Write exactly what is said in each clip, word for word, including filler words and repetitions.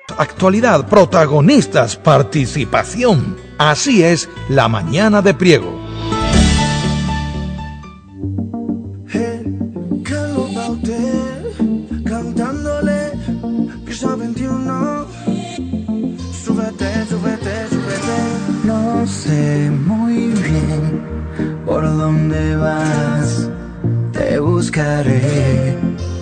Actualidad, protagonistas, participación. Así es La Mañana de Priego. Carlos Baute, cantándole Piso veintiuno. Súbete, súbete, súbete. No sé muy bien por dónde vas, te buscaré.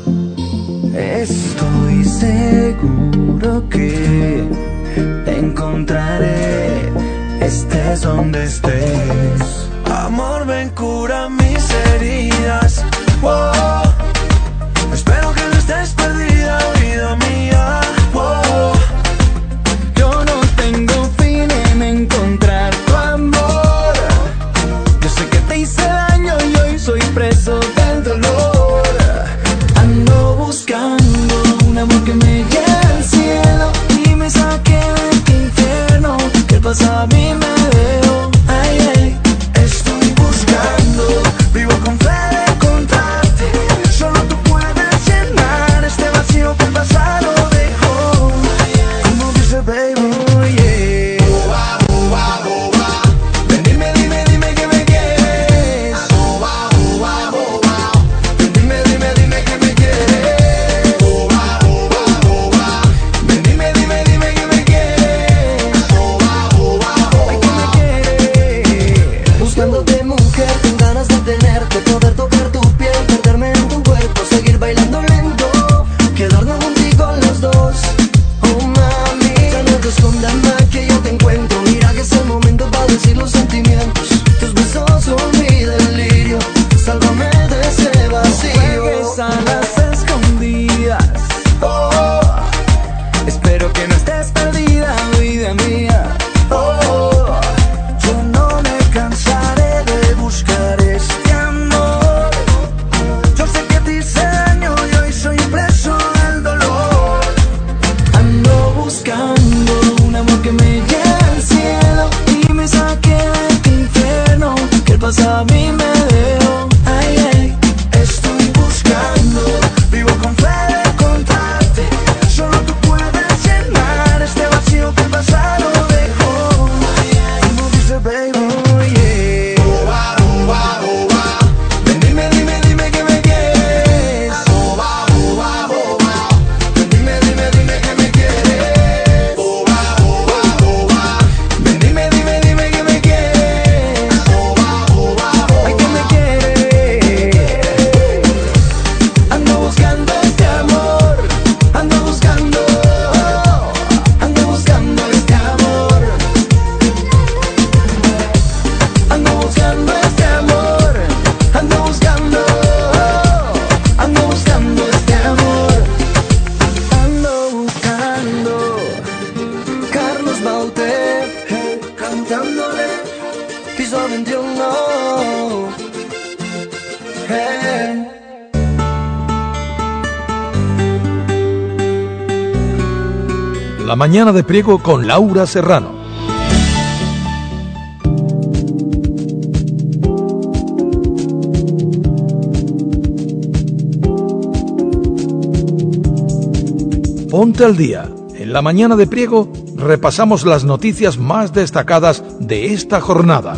Estoy seguro que te encontraré, estés donde estés. Amor, ven, cura mis heridas. Wow. Espero que no estés perdida, vida mía. Wow. Yo no tengo fin en encontrar tu amor. Yo sé que te hice daño y hoy soy preso del dolor. Ando buscando un amor que me lleve al cielo y me saque de este infierno que pasa a mí me veo. Ay, ay, estoy buscando, vivo con fe de encontrarte. Solo tú puedes llenar este vacío que el pasado dejó. Como dice baby, oh, yeah. Oh, ah, oh, ah, oh, ah. Ven, dime, dime, dime que me quieres. Oh, ah, oh, ah, oh, ah. Ven, dime, dime, dime que me quieres. Oh, ah, oh, ah, oh, ah. Ven, dime, dime, dime que me quieres. Oh, ah, oh, ah, oh, ah. Ay, que me quieres. Buscándote, mujer, con ganas de tenerte, poder tocar tu piel, perderme en tu cuerpo, seguir bailando lento, quedarnos contigo los dos. Oh mami, ya no te escondas más que yo te encuentro. Mira que es el momento para decir los sentimientos. Tus besos son mi delirio, sálvame de ese vacío. Juegues a las escondidas. Oh, espero que no estés perdida, vida mía. Oh, yo no me cansaré de buscar este amor. Yo sé que te hice daño y hoy soy preso del dolor. Ando buscando un amor que me lleve al cielo y me saque de este infierno que el pasado a mí me dejó. Ay, ay, estoy buscando, vivo con fe de encontrarte. Solo tú puedes llenar este vacío que el pasado dejó. Como dice baby, oh, yeah. Oh, ah, oh, ah, oh, ah. Ven, dime, dime, dime que me quieres. Oh, ah, oh, ah, oh, ah. Ven, dime, dime, dime que me quieres. Oh, ah, oh, ah, oh, ah. Ven, dime, dime, dime que me quieres. Oh, ah, oh, ah, oh, ah. Ay, que me quieres. Ando buscando este amor. Ando buscando. Ando buscando este amor. Ando buscando este amor. Ando buscando. Ando buscando este amor. Ando buscando. Carlos Baute, cantándole Piso veintiuno. Hey. La Mañana de Priego con Laura Serrano. Ponte al día. En La Mañana de Priego repasamos las noticias más destacadas de esta jornada.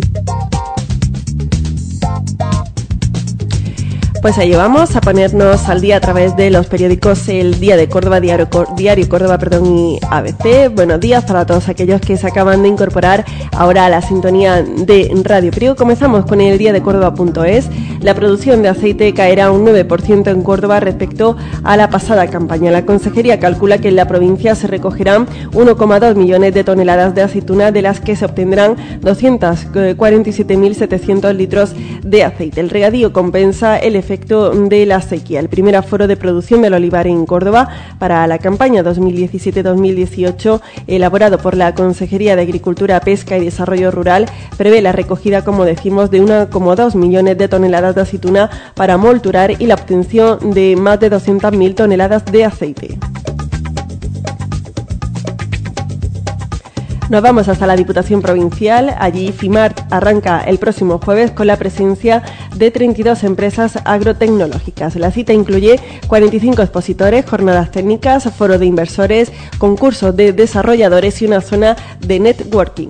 Pues ahí vamos a ponernos al día a través de los periódicos El Día de Córdoba, Diario, Diario Córdoba, perdón, y A B C. Buenos días para todos aquellos que se acaban de incorporar ahora a la sintonía de Radio Priego. Comenzamos con el día de Córdoba punto es. La producción de aceite caerá un nueve por ciento en Córdoba respecto a la pasada campaña. La Consejería calcula que en la provincia se recogerán uno coma dos millones de toneladas de aceituna, de las que se obtendrán doscientos cuarenta y siete mil setecientos litros de aceite. El regadío compensa el efecto de la sequía. El primer aforo de producción del olivar en Córdoba para la campaña dos mil diecisiete dos mil dieciocho, elaborado por la Consejería de Agricultura, Pesca y Desarrollo Rural, prevé la recogida, como decimos, de uno coma dos millones de toneladas de aceituna para molturar y la obtención de más de doscientas mil toneladas de aceite. Nos vamos hasta la Diputación Provincial. Allí FIMART arranca el próximo jueves con la presencia de treinta y dos empresas agrotecnológicas. La cita incluye cuarenta y cinco expositores, jornadas técnicas, foro de inversores, concursos de desarrolladores y una zona de networking.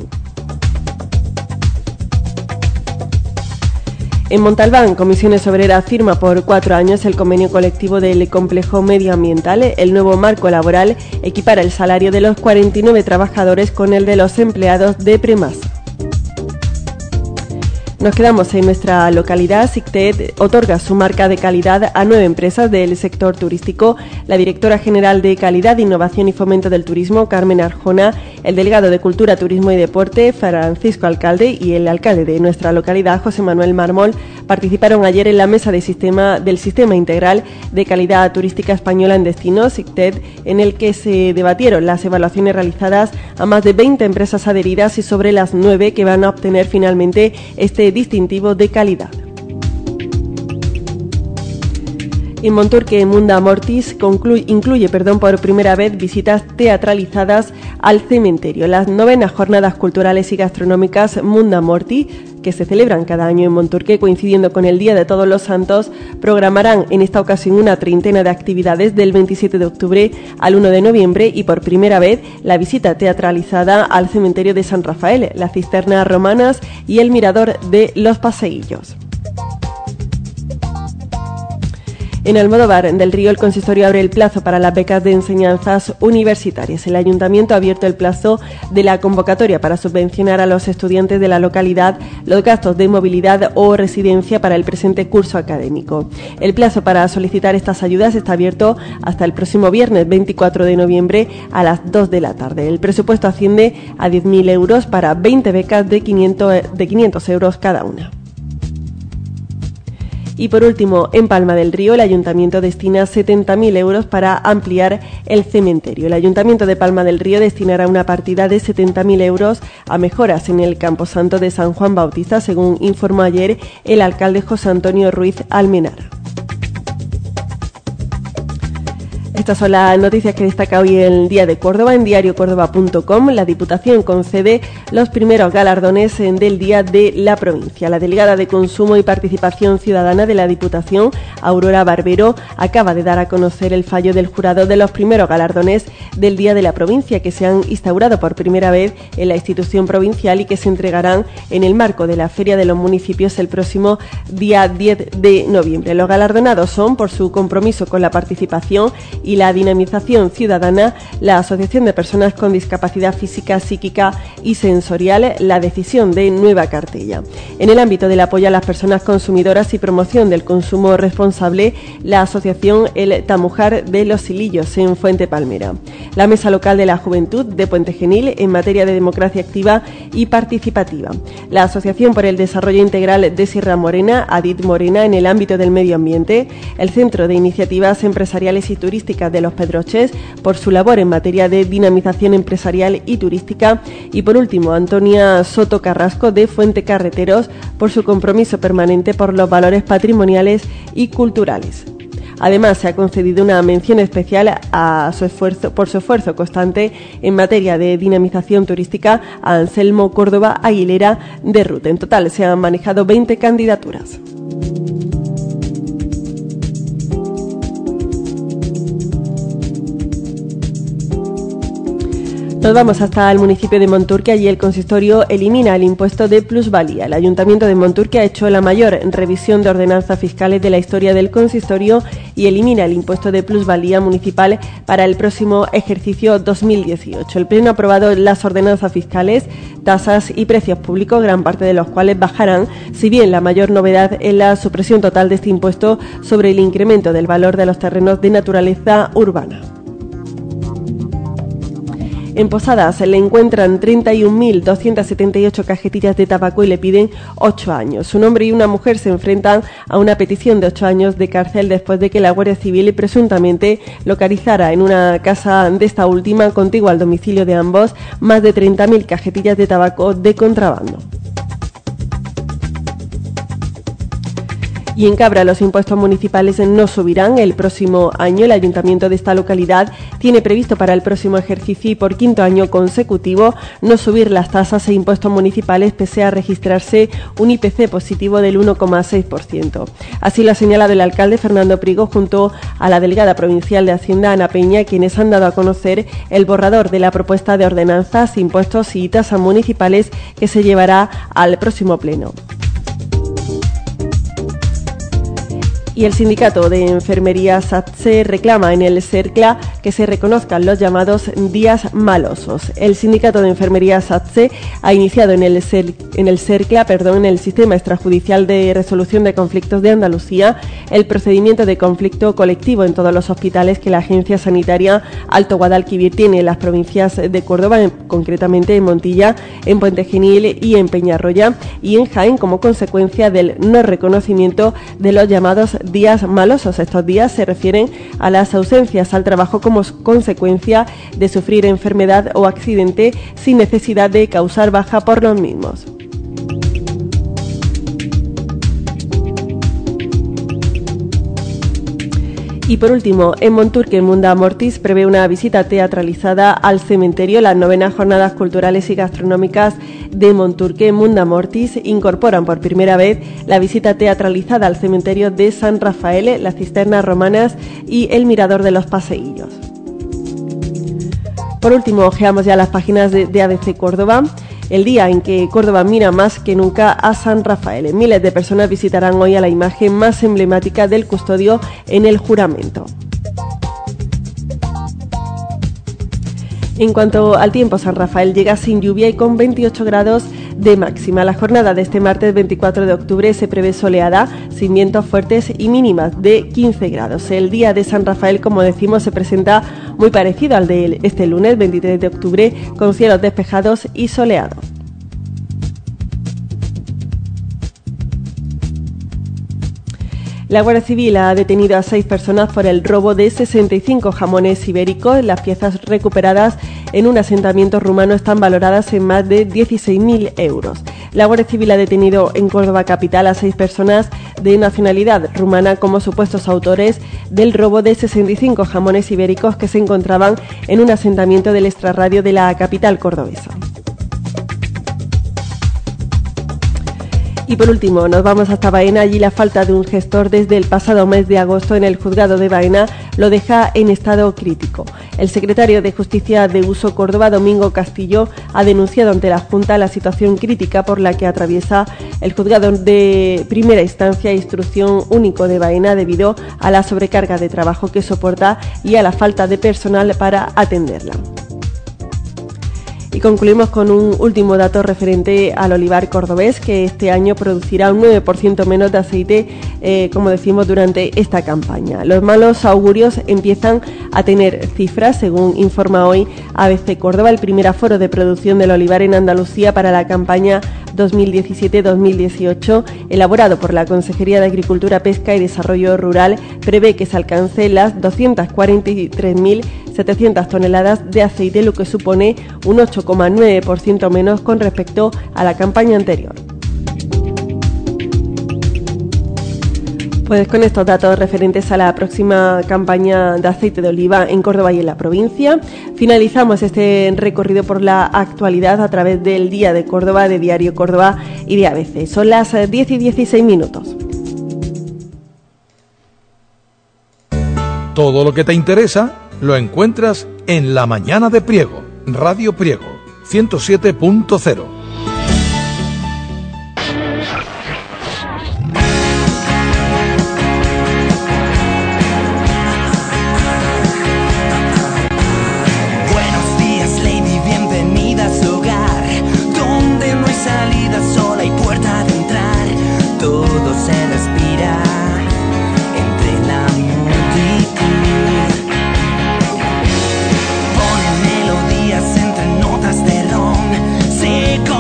En Montalbán, Comisiones Obreras firma por cuatro años el convenio colectivo del complejo medioambiental. El nuevo marco laboral equipara el salario de los cuarenta y nueve trabajadores con el de los empleados de Premasa. Nos quedamos en nuestra localidad. SICTED otorga su marca de calidad a nueve empresas del sector turístico. La directora general de Calidad, Innovación y Fomento del Turismo, Carmen Arjona, el delegado de Cultura, Turismo y Deporte, Francisco Alcalde, y el alcalde de nuestra localidad, José Manuel Mármol, participaron ayer en la mesa de sistema del Sistema Integral de Calidad Turística Española en Destinos, SICTED, en el que se debatieron las evaluaciones realizadas a más de veinte empresas adheridas y sobre las nueve que van a obtener finalmente este distintivo de calidad. En Monturque, Munda Mortis concluye, incluye perdón, por primera vez visitas teatralizadas al cementerio. Las novenas jornadas culturales y gastronómicas Munda Mortis, que se celebran cada año en Monturque coincidiendo con el Día de Todos los Santos, programarán en esta ocasión una treintena de actividades del veintisiete de octubre al uno de noviembre y por primera vez la visita teatralizada al cementerio de San Rafael, las cisternas romanas y el mirador de los Paseillos. En Almodóvar del Río, el consistorio abre el plazo para las becas de enseñanzas universitarias. El ayuntamiento ha abierto el plazo de la convocatoria para subvencionar a los estudiantes de la localidad los gastos de movilidad o residencia para el presente curso académico. El plazo para solicitar estas ayudas está abierto hasta el próximo viernes veinticuatro de noviembre a las dos de la tarde. El presupuesto asciende a diez mil euros para veinte becas de quinientos euros cada una. Y por último, en Palma del Río, el Ayuntamiento destina setenta mil euros para ampliar el cementerio. El Ayuntamiento de Palma del Río destinará una partida de setenta mil euros a mejoras en el Camposanto de San Juan Bautista, según informó ayer el alcalde José Antonio Ruiz Almenara. Estas son las noticias que destaca hoy el Día de Córdoba. En diario córdoba punto com, la Diputación concede los primeros galardones del Día de la Provincia. La delegada de Consumo y Participación Ciudadana de la Diputación, Aurora Barbero, acaba de dar a conocer el fallo del jurado de los primeros galardones del Día de la Provincia, que se han instaurado por primera vez en la institución provincial y que se entregarán en el marco de la Feria de los Municipios el próximo día diez de noviembre. Los galardonados son, por su compromiso con la participación y la dinamización ciudadana, la Asociación de Personas con Discapacidad Física, Psíquica y Sensorial, la Decisión de Nueva Cartella. En el ámbito del apoyo a las personas consumidoras y promoción del consumo responsable, la Asociación El Tamujar de los Silillos en Fuente Palmera. La Mesa Local de la Juventud de Puente Genil en materia de democracia activa y participativa. La Asociación por el Desarrollo Integral de Sierra Morena, ADIT Morena, en el ámbito del medio ambiente. El Centro de Iniciativas Empresariales y Turísticas de Los Pedroches por su labor en materia de dinamización empresarial y turística. Y por último, Antonia Soto Carrasco de Fuente Carreteros por su compromiso permanente por los valores patrimoniales y culturales. Además, se ha concedido una mención especial a su esfuerzo, por su esfuerzo constante en materia de dinamización turística a Anselmo Córdoba Aguilera de Ruta. En total se han manejado veinte candidaturas. Nos vamos hasta el municipio de Monturque. Allí el consistorio elimina el impuesto de plusvalía. El Ayuntamiento de Monturque ha hecho la mayor revisión de ordenanzas fiscales de la historia del consistorio y elimina el impuesto de plusvalía municipal para el próximo ejercicio dos mil dieciocho. El Pleno ha aprobado las ordenanzas fiscales, tasas y precios públicos, gran parte de los cuales bajarán, si bien la mayor novedad es la supresión total de este impuesto sobre el incremento del valor de los terrenos de naturaleza urbana. En Posadas le encuentran treinta y un mil doscientas setenta y ocho cajetillas de tabaco y le piden ocho años. Un hombre y una mujer se enfrentan a una petición de ocho años de cárcel después de que la Guardia Civil presuntamente localizara en una casa de esta última, contigua al domicilio de ambos, más de treinta mil cajetillas de tabaco de contrabando. Y en Cabra los impuestos municipales no subirán el próximo año. El ayuntamiento de esta localidad tiene previsto para el próximo ejercicio y por quinto año consecutivo no subir las tasas e impuestos municipales pese a registrarse un I P C positivo del uno coma seis por ciento. Así lo ha señalado el alcalde Fernando Prigo junto a la delegada provincial de Hacienda Ana Peña, quienes han dado a conocer el borrador de la propuesta de ordenanzas, impuestos y tasas municipales que se llevará al próximo pleno. Y el sindicato de enfermería SATSE reclama en el CERCLA que se reconozcan los llamados días malosos. El sindicato de enfermería SATSE ha iniciado en el, CER, en el CERCLA, perdón, en el Sistema Extrajudicial de Resolución de Conflictos de Andalucía, el procedimiento de conflicto colectivo en todos los hospitales que la Agencia Sanitaria Alto Guadalquivir tiene en las provincias de Córdoba, en, concretamente en Montilla, en Puente Genil y en Peñarroya, y en Jaén como consecuencia del no reconocimiento de los llamados días malosos. Estos días se refieren a las ausencias al trabajo como consecuencia de sufrir enfermedad o accidente sin necesidad de causar baja por los mismos. Y por último, en Monturque, Munda Mortis prevé una visita teatralizada al cementerio. Las novenas jornadas culturales y gastronómicas de Monturque, Munda Mortis, incorporan por primera vez la visita teatralizada al cementerio de San Rafael, las cisternas romanas y el mirador de los paseillos. Por último, ojeamos ya las páginas de, de A B C Córdoba. El día en que Córdoba mira más que nunca a San Rafael. Miles de personas visitarán hoy a la imagen más emblemática del custodio en el juramento. En cuanto al tiempo, San Rafael llega sin lluvia y con veintiocho grados de máxima. La jornada de este martes veinticuatro de octubre se prevé soleada, sin vientos fuertes y mínimas de quince grados. El día de San Rafael, como decimos, se presenta muy parecido al de este lunes veintitrés de octubre, con cielos despejados y soleados. La Guardia Civil ha detenido a seis personas por el robo de sesenta y cinco jamones ibéricos. Las piezas recuperadas en un asentamiento rumano están valoradas en más de dieciséis mil euros. La Guardia Civil ha detenido en Córdoba capital a seis personas de nacionalidad rumana como supuestos autores del robo de sesenta y cinco jamones ibéricos que se encontraban en un asentamiento del extrarradio de la capital cordobesa. Y por último, nos vamos hasta Baena. Allí la falta de un gestor desde el pasado mes de agosto en el juzgado de Baena lo deja en estado crítico. El secretario de Justicia de Uso Córdoba, Domingo Castillo, ha denunciado ante la Junta la situación crítica por la que atraviesa el juzgado de primera instancia e instrucción único de Baena debido a la sobrecarga de trabajo que soporta y a la falta de personal para atenderla. Y concluimos con un último dato referente al olivar cordobés, que este año producirá un nueve por ciento menos de aceite, eh, como decimos, durante esta campaña. Los malos augurios empiezan a tener cifras, según informa hoy A B C Córdoba. El primer aforo de producción del olivar en Andalucía para la campaña dos mil diecisiete dos mil dieciocho, elaborado por la Consejería de Agricultura, Pesca y Desarrollo Rural, prevé que se alcance las doscientas cuarenta y tres mil setecientas toneladas de aceite, lo que supone un ocho coma nueve por ciento menos con respecto a la campaña anterior. Pues con estos datos referentes a la próxima campaña de aceite de oliva en Córdoba y en la provincia, finalizamos este recorrido por la actualidad a través del Día de Córdoba, de Diario Córdoba y de A B C. Son las diez y dieciséis minutos. Todo lo que te interesa lo encuentras en La Mañana de Priego, Radio Priego, ciento siete punto cero. Ponen melodías entre notas de ron, se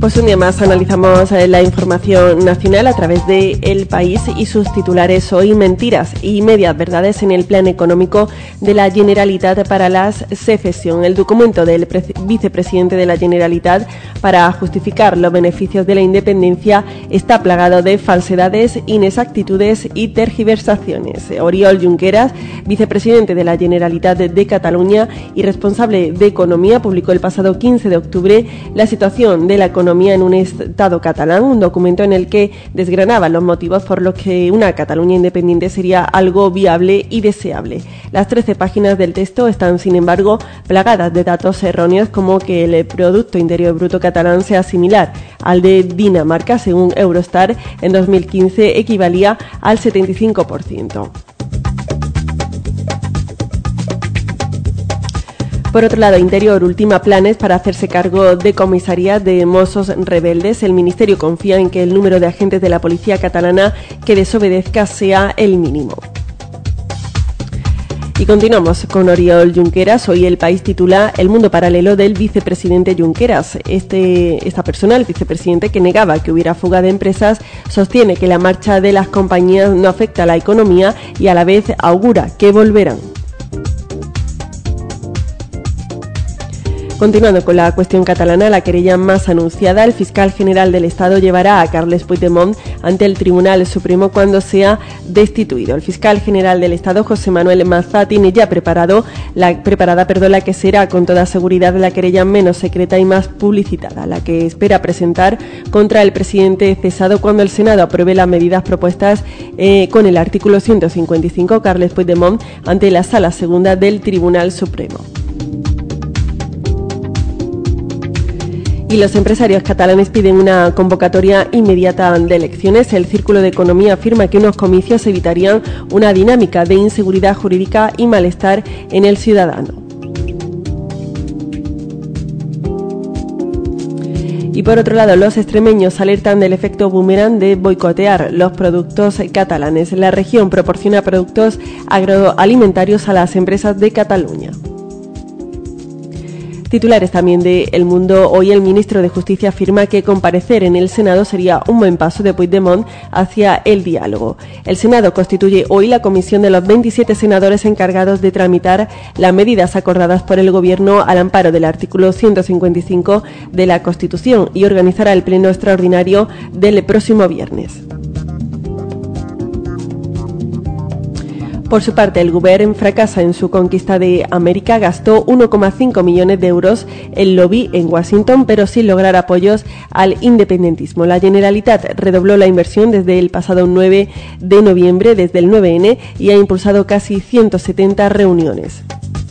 Pues un día más analizamos la información nacional a través de El País y sus titulares. Hoy, mentiras y medias verdades en el plan económico de la Generalitat para la secesión. El documento del vicepresidente de la Generalitat para justificar los beneficios de la independencia está plagado de falsedades, inexactitudes y tergiversaciones. Oriol Junqueras, vicepresidente de la Generalitat de Cataluña y responsable de Economía, publicó el pasado quince de octubre la situación de la economía en un Estado catalán, un documento en el que desgranaba los motivos por los que una Cataluña independiente sería algo viable y deseable. Las trece páginas del texto están, sin embargo, plagadas de datos erróneos, como que el Producto Interior Bruto catalán sea similar al de Dinamarca. Según Eurostat, en dos mil quince equivalía al setenta y cinco por ciento. Por otro lado, Interior ultima planes para hacerse cargo de comisarías de mozos rebeldes. El Ministerio confía en que el número de agentes de la policía catalana que desobedezca sea el mínimo. Y continuamos con Oriol Junqueras. Hoy El País titula El mundo paralelo del vicepresidente Junqueras. Este, esta persona, el vicepresidente, que negaba que hubiera fuga de empresas, sostiene que la marcha de las compañías no afecta a la economía y a la vez augura que volverán. Continuando con la cuestión catalana, la querella más anunciada, el fiscal general del Estado llevará a Carles Puigdemont ante el Tribunal Supremo cuando sea destituido. El fiscal general del Estado, José Manuel Mazá, tiene ya preparado la, preparada perdón, la que será con toda seguridad la querella menos secreta y más publicitada, la que espera presentar contra el presidente cesado cuando el Senado apruebe las medidas propuestas eh, con el artículo ciento cincuenta y cinco, Carles Puigdemont, ante la Sala Segunda del Tribunal Supremo. Y los empresarios catalanes piden una convocatoria inmediata de elecciones. El Círculo de Economía afirma que unos comicios evitarían una dinámica de inseguridad jurídica y malestar en el ciudadano. Y por otro lado, los extremeños alertan del efecto boomerang de boicotear los productos catalanes. La región proporciona productos agroalimentarios a las empresas de Cataluña. Titulares también de El Mundo. Hoy el ministro de Justicia afirma que comparecer en el Senado sería un buen paso de Puigdemont hacia el diálogo. El Senado constituye hoy la comisión de los veintisiete senadores encargados de tramitar las medidas acordadas por el Gobierno al amparo del artículo ciento cincuenta y cinco de la Constitución y organizará el pleno extraordinario del próximo viernes. Por su parte, el Govern fracasa en su conquista de América, gastó uno coma cinco millones de euros en lobby en Washington, pero sin lograr apoyos al independentismo. La Generalitat redobló la inversión desde el pasado nueve de noviembre, desde el nueve ene, y ha impulsado casi ciento setenta reuniones.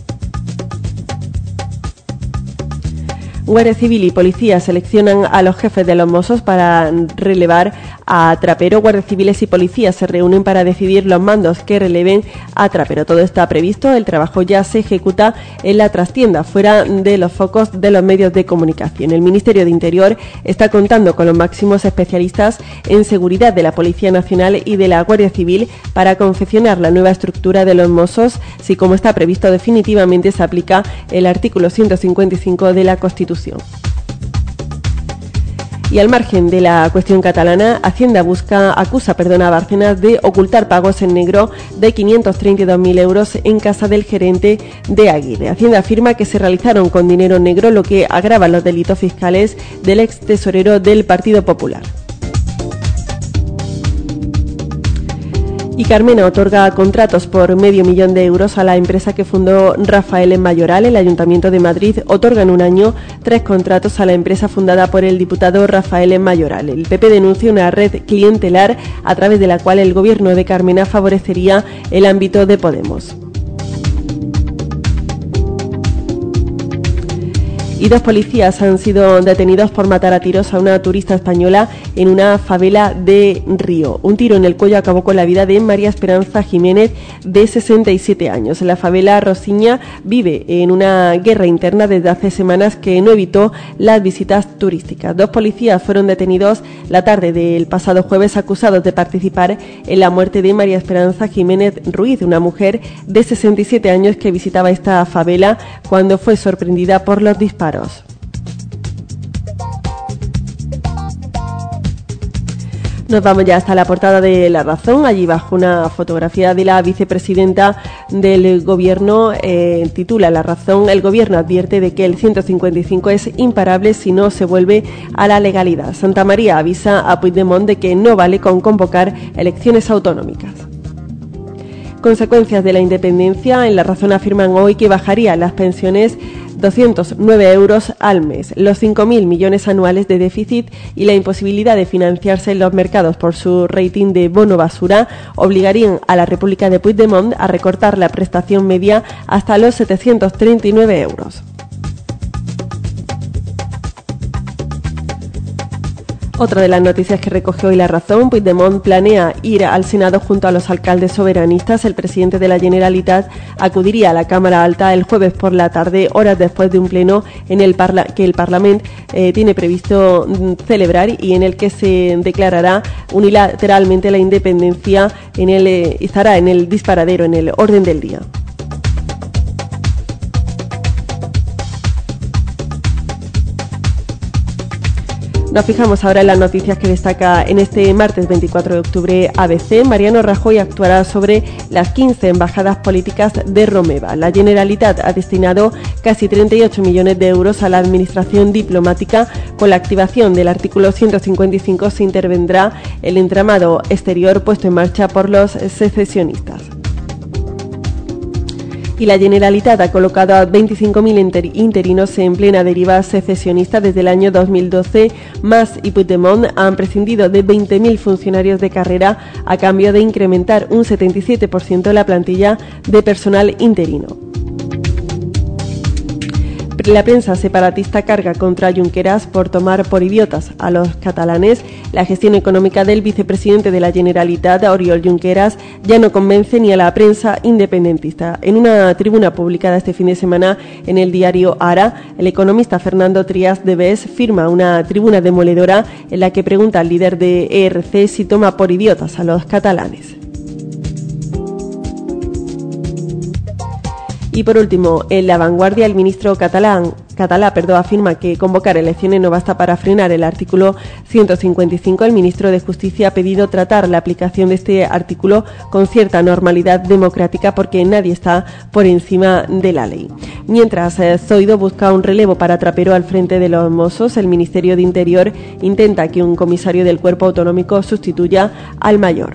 Guardia Civil y Policía seleccionan a los jefes de los Mossos para relevar a Trapero. Guardias Civiles y Policías se reúnen para decidir los mandos que releven a Trapero. Todo está previsto, el trabajo ya se ejecuta en la trastienda, fuera de los focos de los medios de comunicación. El Ministerio de Interior está contando con los máximos especialistas en seguridad de la Policía Nacional y de la Guardia Civil para confeccionar la nueva estructura de los Mossos, si como está previsto definitivamente se aplica el artículo ciento cincuenta y cinco de la Constitución. Y al margen de la cuestión catalana, Hacienda busca, acusa perdón, a Bárcenas de ocultar pagos en negro de quinientos treinta y dos mil euros en casa del gerente de Aguirre. Hacienda afirma que se realizaron con dinero negro, lo que agrava los delitos fiscales del ex tesorero del Partido Popular. Y Carmena otorga contratos por medio millón de euros a la empresa que fundó Rafael en Mayoral. El Ayuntamiento de Madrid otorga en un año tres contratos a la empresa fundada por el diputado Rafael en Mayoral. El P P denuncia una red clientelar a través de la cual el gobierno de Carmena favorecería el ámbito de Podemos. Y dos policías han sido detenidos por matar a tiros a una turista española en una favela de Río. Un tiro en el cuello acabó con la vida de María Esperanza Jiménez, de sesenta y siete años. La favela Rosiña vive en una guerra interna desde hace semanas que no evitó las visitas turísticas. Dos policías fueron detenidos la tarde del pasado jueves acusados de participar en la muerte de María Esperanza Jiménez Ruiz, una mujer de sesenta y siete años que visitaba esta favela cuando fue sorprendida por los disparos. Nos vamos ya hasta la portada de La Razón. Allí bajo una fotografía de la vicepresidenta del Gobierno eh, titula La Razón: el Gobierno advierte de que el ciento cincuenta y cinco es imparable si no se vuelve a la legalidad. Santa María avisa a Puigdemont de que no vale con convocar elecciones autonómicas. Consecuencias de la independencia. En La Razón afirman hoy que bajarían las pensiones doscientos nueve euros al mes, los cinco mil millones anuales de déficit y la imposibilidad de financiarse en los mercados por su rating de bono basura obligarían a la República de Puigdemont a recortar la prestación media hasta los setecientos treinta y nueve euros. Otra de las noticias que recogió hoy La Razón: Puigdemont planea ir al Senado junto a los alcaldes soberanistas. El presidente de la Generalitat acudiría a la Cámara Alta el jueves por la tarde, horas después de un pleno en el parla que el Parlamento eh, tiene previsto celebrar y en el que se declarará unilateralmente la independencia. En el, eh, estará en el disparadero, en el orden del día. Nos fijamos ahora en las noticias que destaca en este martes veinticuatro de octubre A B C. Mariano Rajoy actuará sobre las quince embajadas políticas de Romeva. La Generalitat ha destinado casi treinta y ocho millones de euros a la administración diplomática. Con la activación del artículo ciento cincuenta y cinco se intervendrá el entramado exterior puesto en marcha por los secesionistas. Y la Generalitat ha colocado a veinticinco mil inter interinos en plena deriva secesionista desde el año dos mil doce. Mas y Puigdemont han prescindido de veinte mil funcionarios de carrera a cambio de incrementar un setenta y siete por ciento la plantilla de personal interino. La prensa separatista carga contra Junqueras por tomar por idiotas a los catalanes. La gestión económica del vicepresidente de la Generalitat, Oriol Junqueras, ya no convence ni a la prensa independentista. En una tribuna publicada este fin de semana en el diario Ara, el economista Fernando Trias de Bes firma una tribuna demoledora en la que pregunta al líder de E R C si toma por idiotas a los catalanes. Y por último, en La Vanguardia, el ministro catalán, catalá perdón, afirma que convocar elecciones no basta para frenar el artículo ciento cincuenta y cinco. El ministro de Justicia ha pedido tratar la aplicación de este artículo con cierta normalidad democrática porque nadie está por encima de la ley. Mientras eh, Zoido busca un relevo para Trapero al frente de los Mossos, el Ministerio de Interior intenta que un comisario del Cuerpo Autonómico sustituya al mayor.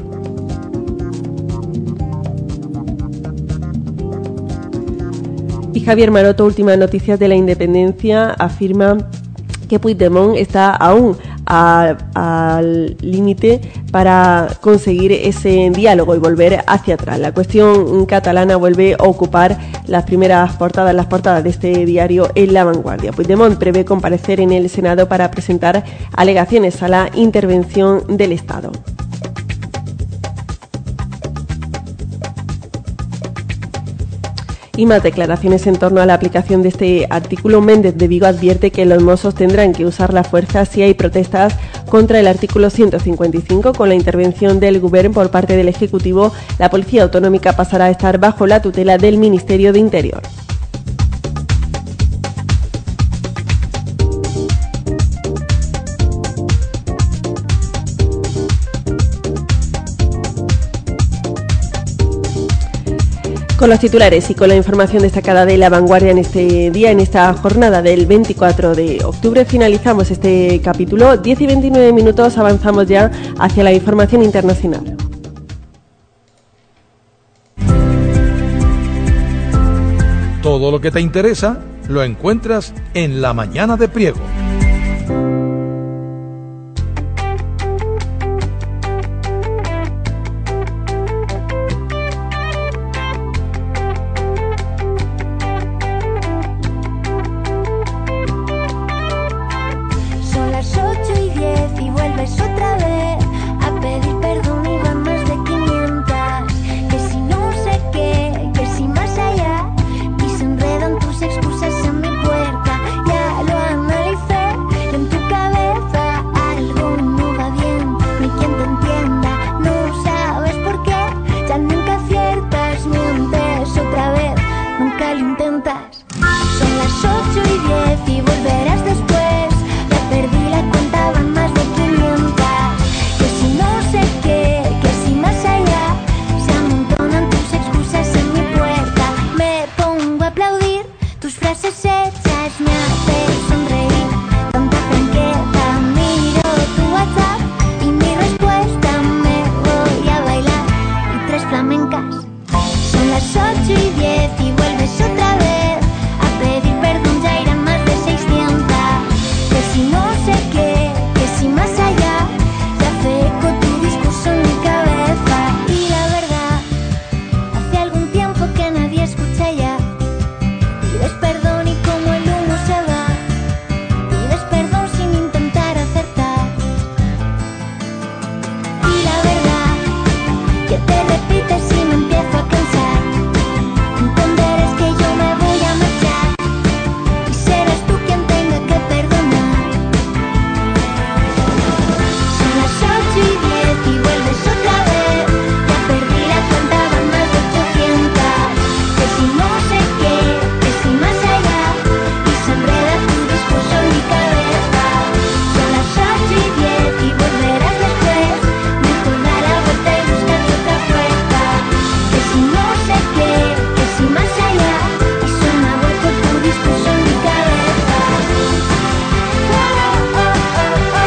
Y Javier Maroto, últimas noticias de la independencia, afirma que Puigdemont está aún al límite para conseguir ese diálogo y volver hacia atrás. La cuestión catalana vuelve a ocupar las primeras portadas, las portadas de este diario en La Vanguardia. Puigdemont prevé comparecer en el Senado para presentar alegaciones a la intervención del Estado. Y más declaraciones en torno a la aplicación de este artículo. Méndez de Vigo advierte que los Mossos tendrán que usar la fuerza si hay protestas contra el artículo ciento cincuenta y cinco. Con la intervención del Gobierno por parte del Ejecutivo, la Policía Autonómica pasará a estar bajo la tutela del Ministerio de Interior. Con los titulares y con la información destacada de La Vanguardia en este día, en esta jornada del veinticuatro de octubre, finalizamos este capítulo. diez y veintinueve minutos, avanzamos ya hacia la información internacional. Todo lo que te interesa lo encuentras en La Mañana de Priego. Si no las ocho y diez y vuelves otra vez a pedir perdón, ya irán más de seiscientas. Que si no sé qué, que si más allá, ya hace eco tu discurso en mi cabeza. Y la verdad, hace algún tiempo que nadie escucha ya. Pides perdón y como el humo se va, pides perdón sin intentar acertar. Y la verdad, que te repites y me empiezo a cansar. Entender es que yo me voy a marchar y serás tú quien tenga que perdonar. Son las ocho y diez y vuelves otra vez, ya perdí la cuenta, van más de ochocientas. Que si no sé qué, que si más allá, y se enreda tu discurso en mi cabeza. Son las ocho y diez y volverás después, mejor da la vuelta y búscate otra puerta. Que si no sé qué, que si más allá, y suena hueco tu discurso en mi cabeza. Oh, oh, oh, oh.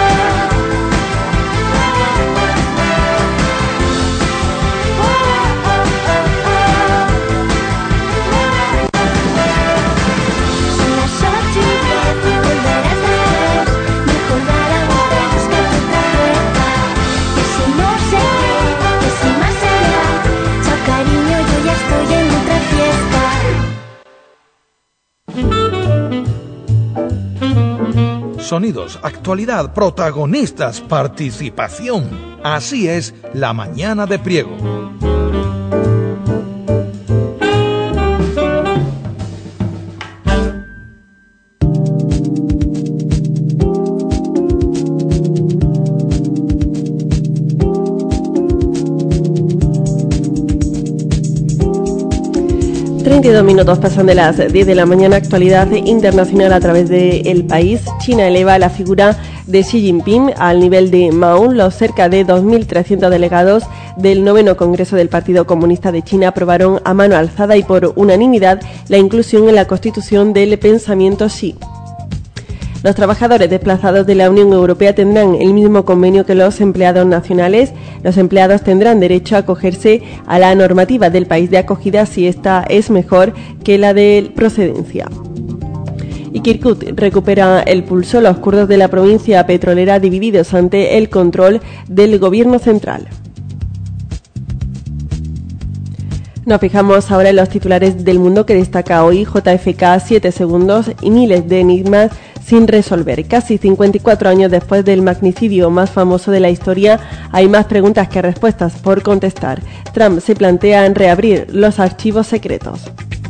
Son las ocho y diez y volverás después, mejor da la vuelta y búscate otra puerta. Que si no sé qué, que si más allá, chao cariño, yo ya estoy en otra fiesta. Sonidos, actualidad, protagonistas, participación. Así es La Mañana de Priego. treinta y dos minutos pasan de las diez de la mañana. Actualidad internacional a través de El País. China eleva la figura de Xi Jinping al nivel de Mao. Los cerca de dos mil trescientos delegados del noveno Congreso del Partido Comunista de China aprobaron a mano alzada y por unanimidad la inclusión en la Constitución del pensamiento Xi. Los trabajadores desplazados de la Unión Europea tendrán el mismo convenio que los empleados nacionales. Los empleados tendrán derecho a acogerse a la normativa del país de acogida si esta es mejor que la de procedencia. Y Kirkuk recupera el pulso. Los kurdos de la provincia petrolera divididos ante el control del gobierno central. Nos fijamos ahora en los titulares del Mundo, que destaca hoy: J F K, siete segundos y miles de enigmas sin resolver. Casi cincuenta y cuatro años después del magnicidio más famoso de la historia, hay más preguntas que respuestas por contestar. Trump se plantea en reabrir los archivos secretos.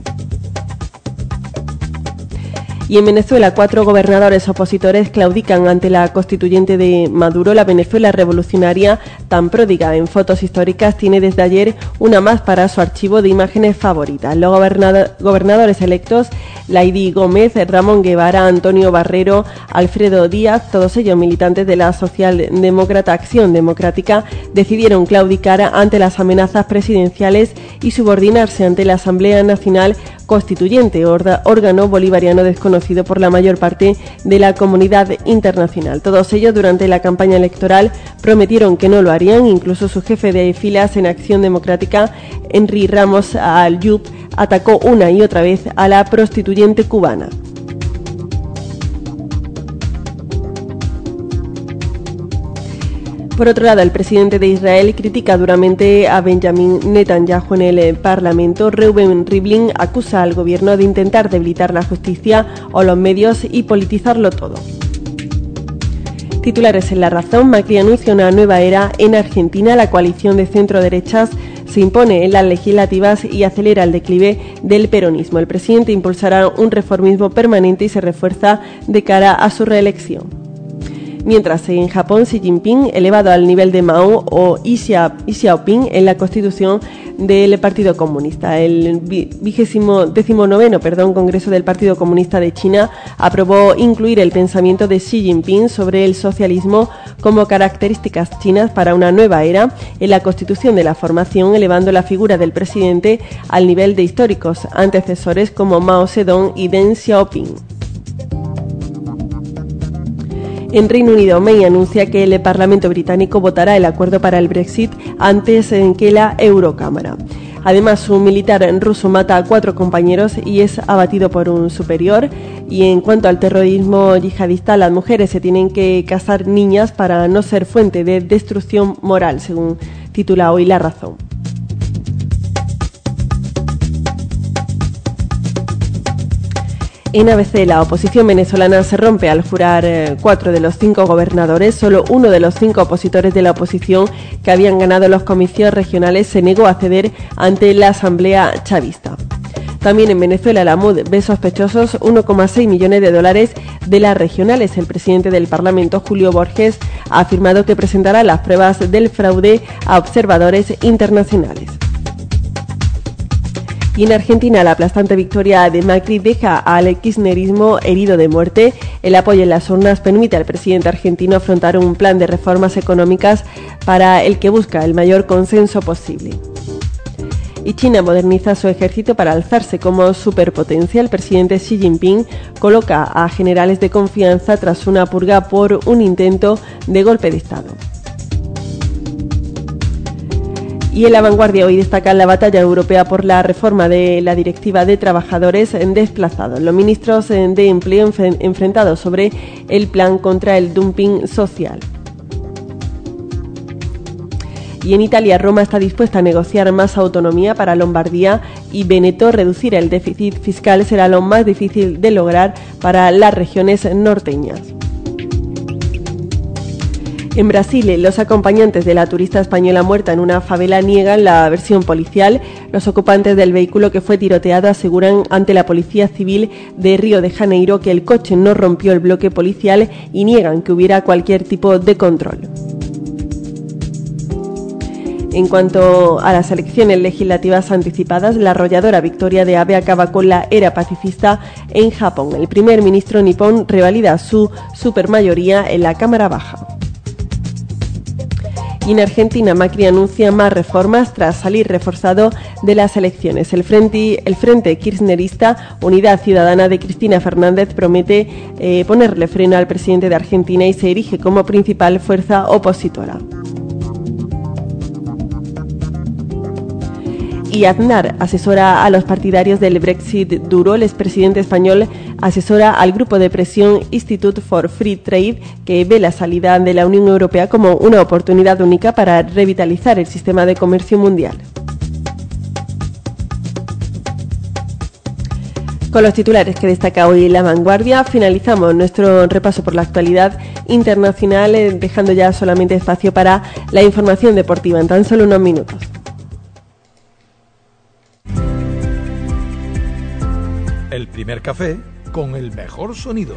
Y en Venezuela, cuatro gobernadores opositores claudican ante la constituyente de Maduro. La Venezuela revolucionaria, tan pródiga en fotos históricas, tiene desde ayer una más para su archivo de imágenes favoritas. Los gobernado- gobernadores electos, Laidy Gómez, Ramón Guevara, Antonio Barrero, Alfredo Díaz, todos ellos militantes de la socialdemócrata Acción Democrática, decidieron claudicar ante las amenazas presidenciales y subordinarse ante la Asamblea Nacional Constituyente, órgano bolivariano desconocido por la mayor parte de la comunidad internacional. Todos ellos, durante la campaña electoral, prometieron que no lo harían. Incluso su jefe de filas en Acción Democrática, Henry Ramos Ayub, atacó una y otra vez a la constituyente cubana. Por otro lado, el presidente de Israel critica duramente a Benjamin Netanyahu en el Parlamento. Reuven Rivlin acusa al gobierno de intentar debilitar la justicia o los medios y politizarlo todo. Titulares en La Razón. Macri anuncia una nueva era en Argentina. La coalición de centro-derechas se impone en las legislativas y acelera el declive del peronismo. El presidente impulsará un reformismo permanente y se refuerza de cara a su reelección. Mientras, en Japón, Xi Jinping, elevado al nivel de Mao o Xi Jinping en la constitución del Partido Comunista. El vigésimo decimonoveno perdón, Congreso del Partido Comunista de China aprobó incluir el pensamiento de Xi Jinping sobre el socialismo como características chinas para una nueva era en la constitución de la formación, elevando la figura del presidente al nivel de históricos antecesores como Mao Zedong y Deng Xiaoping. En Reino Unido, May anuncia que el Parlamento británico votará el acuerdo para el Brexit antes que la Eurocámara. Además, un militar ruso mata a cuatro compañeros y es abatido por un superior. Y en cuanto al terrorismo yihadista, las mujeres se tienen que casar niñas para no ser fuente de destrucción moral, según titula hoy La Razón. En A B C, la oposición venezolana se rompe al jurar eh, cuatro de los cinco gobernadores. Solo uno de los cinco opositores de la oposición que habían ganado los comicios regionales se negó a ceder ante la asamblea chavista. También en Venezuela, la M U D ve sospechosos uno coma seis millones de dólares de las regionales. El presidente del Parlamento, Julio Borges, ha afirmado que presentará las pruebas del fraude a observadores internacionales. Y en Argentina, la aplastante victoria de Macri deja al kirchnerismo herido de muerte. El apoyo en las urnas permite al presidente argentino afrontar un plan de reformas económicas para el que busca el mayor consenso posible. Y China moderniza su ejército para alzarse como superpotencia. El presidente Xi Jinping coloca a generales de confianza tras una purga por un intento de golpe de Estado. Y en La Vanguardia hoy destacan la batalla europea por la reforma de la Directiva de Trabajadores Desplazados. Los ministros de Empleo enfrentados sobre el plan contra el dumping social. Y en Italia, Roma está dispuesta a negociar más autonomía para Lombardía y Veneto. Reducir el déficit fiscal será lo más difícil de lograr para las regiones norteñas. En Brasil, los acompañantes de la turista española muerta en una favela niegan la versión policial. Los ocupantes del vehículo que fue tiroteado aseguran ante la Policía Civil de Río de Janeiro que el coche no rompió el bloque policial y niegan que hubiera cualquier tipo de control. En cuanto a las elecciones legislativas anticipadas, la arrolladora victoria de Abe acaba con la era pacifista en Japón. El primer ministro nipón revalida su supermayoría en la Cámara Baja. Y en Argentina, Macri anuncia más reformas tras salir reforzado de las elecciones. El Frente, el Frente Kirchnerista Unidad Ciudadana de Cristina Fernández promete eh, ponerle freno al presidente de Argentina y se erige como principal fuerza opositora. Y Aznar asesora a los partidarios del Brexit duro. El expresidente español asesora al grupo de presión Institute for Free Trade, que ve la salida de la Unión Europea como una oportunidad única para revitalizar el sistema de comercio mundial. Con los titulares que destaca hoy La Vanguardia, finalizamos nuestro repaso por la actualidad internacional, dejando ya solamente espacio para la información deportiva en tan solo unos minutos. El primer café con el mejor sonido.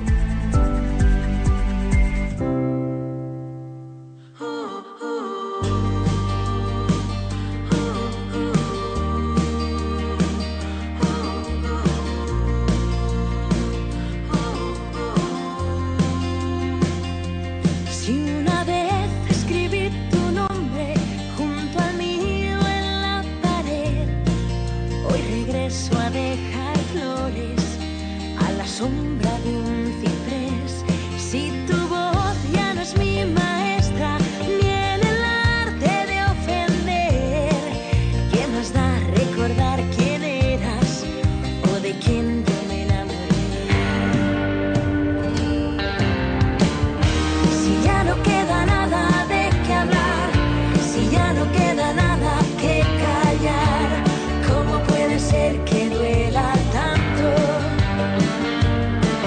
Si una vez escribí tu nombre junto al mío en la pared, hoy regreso a dejar flores a la sombra de un ciprés. Si tu voz ya no es mi maestra, ni en el arte de ofender, ¿qué más da recordar quién eras o de quién yo me enamoré? Si ya no queda nada de qué hablar, si ya no queda nada que callar, ¿cómo puede ser que duela tanto?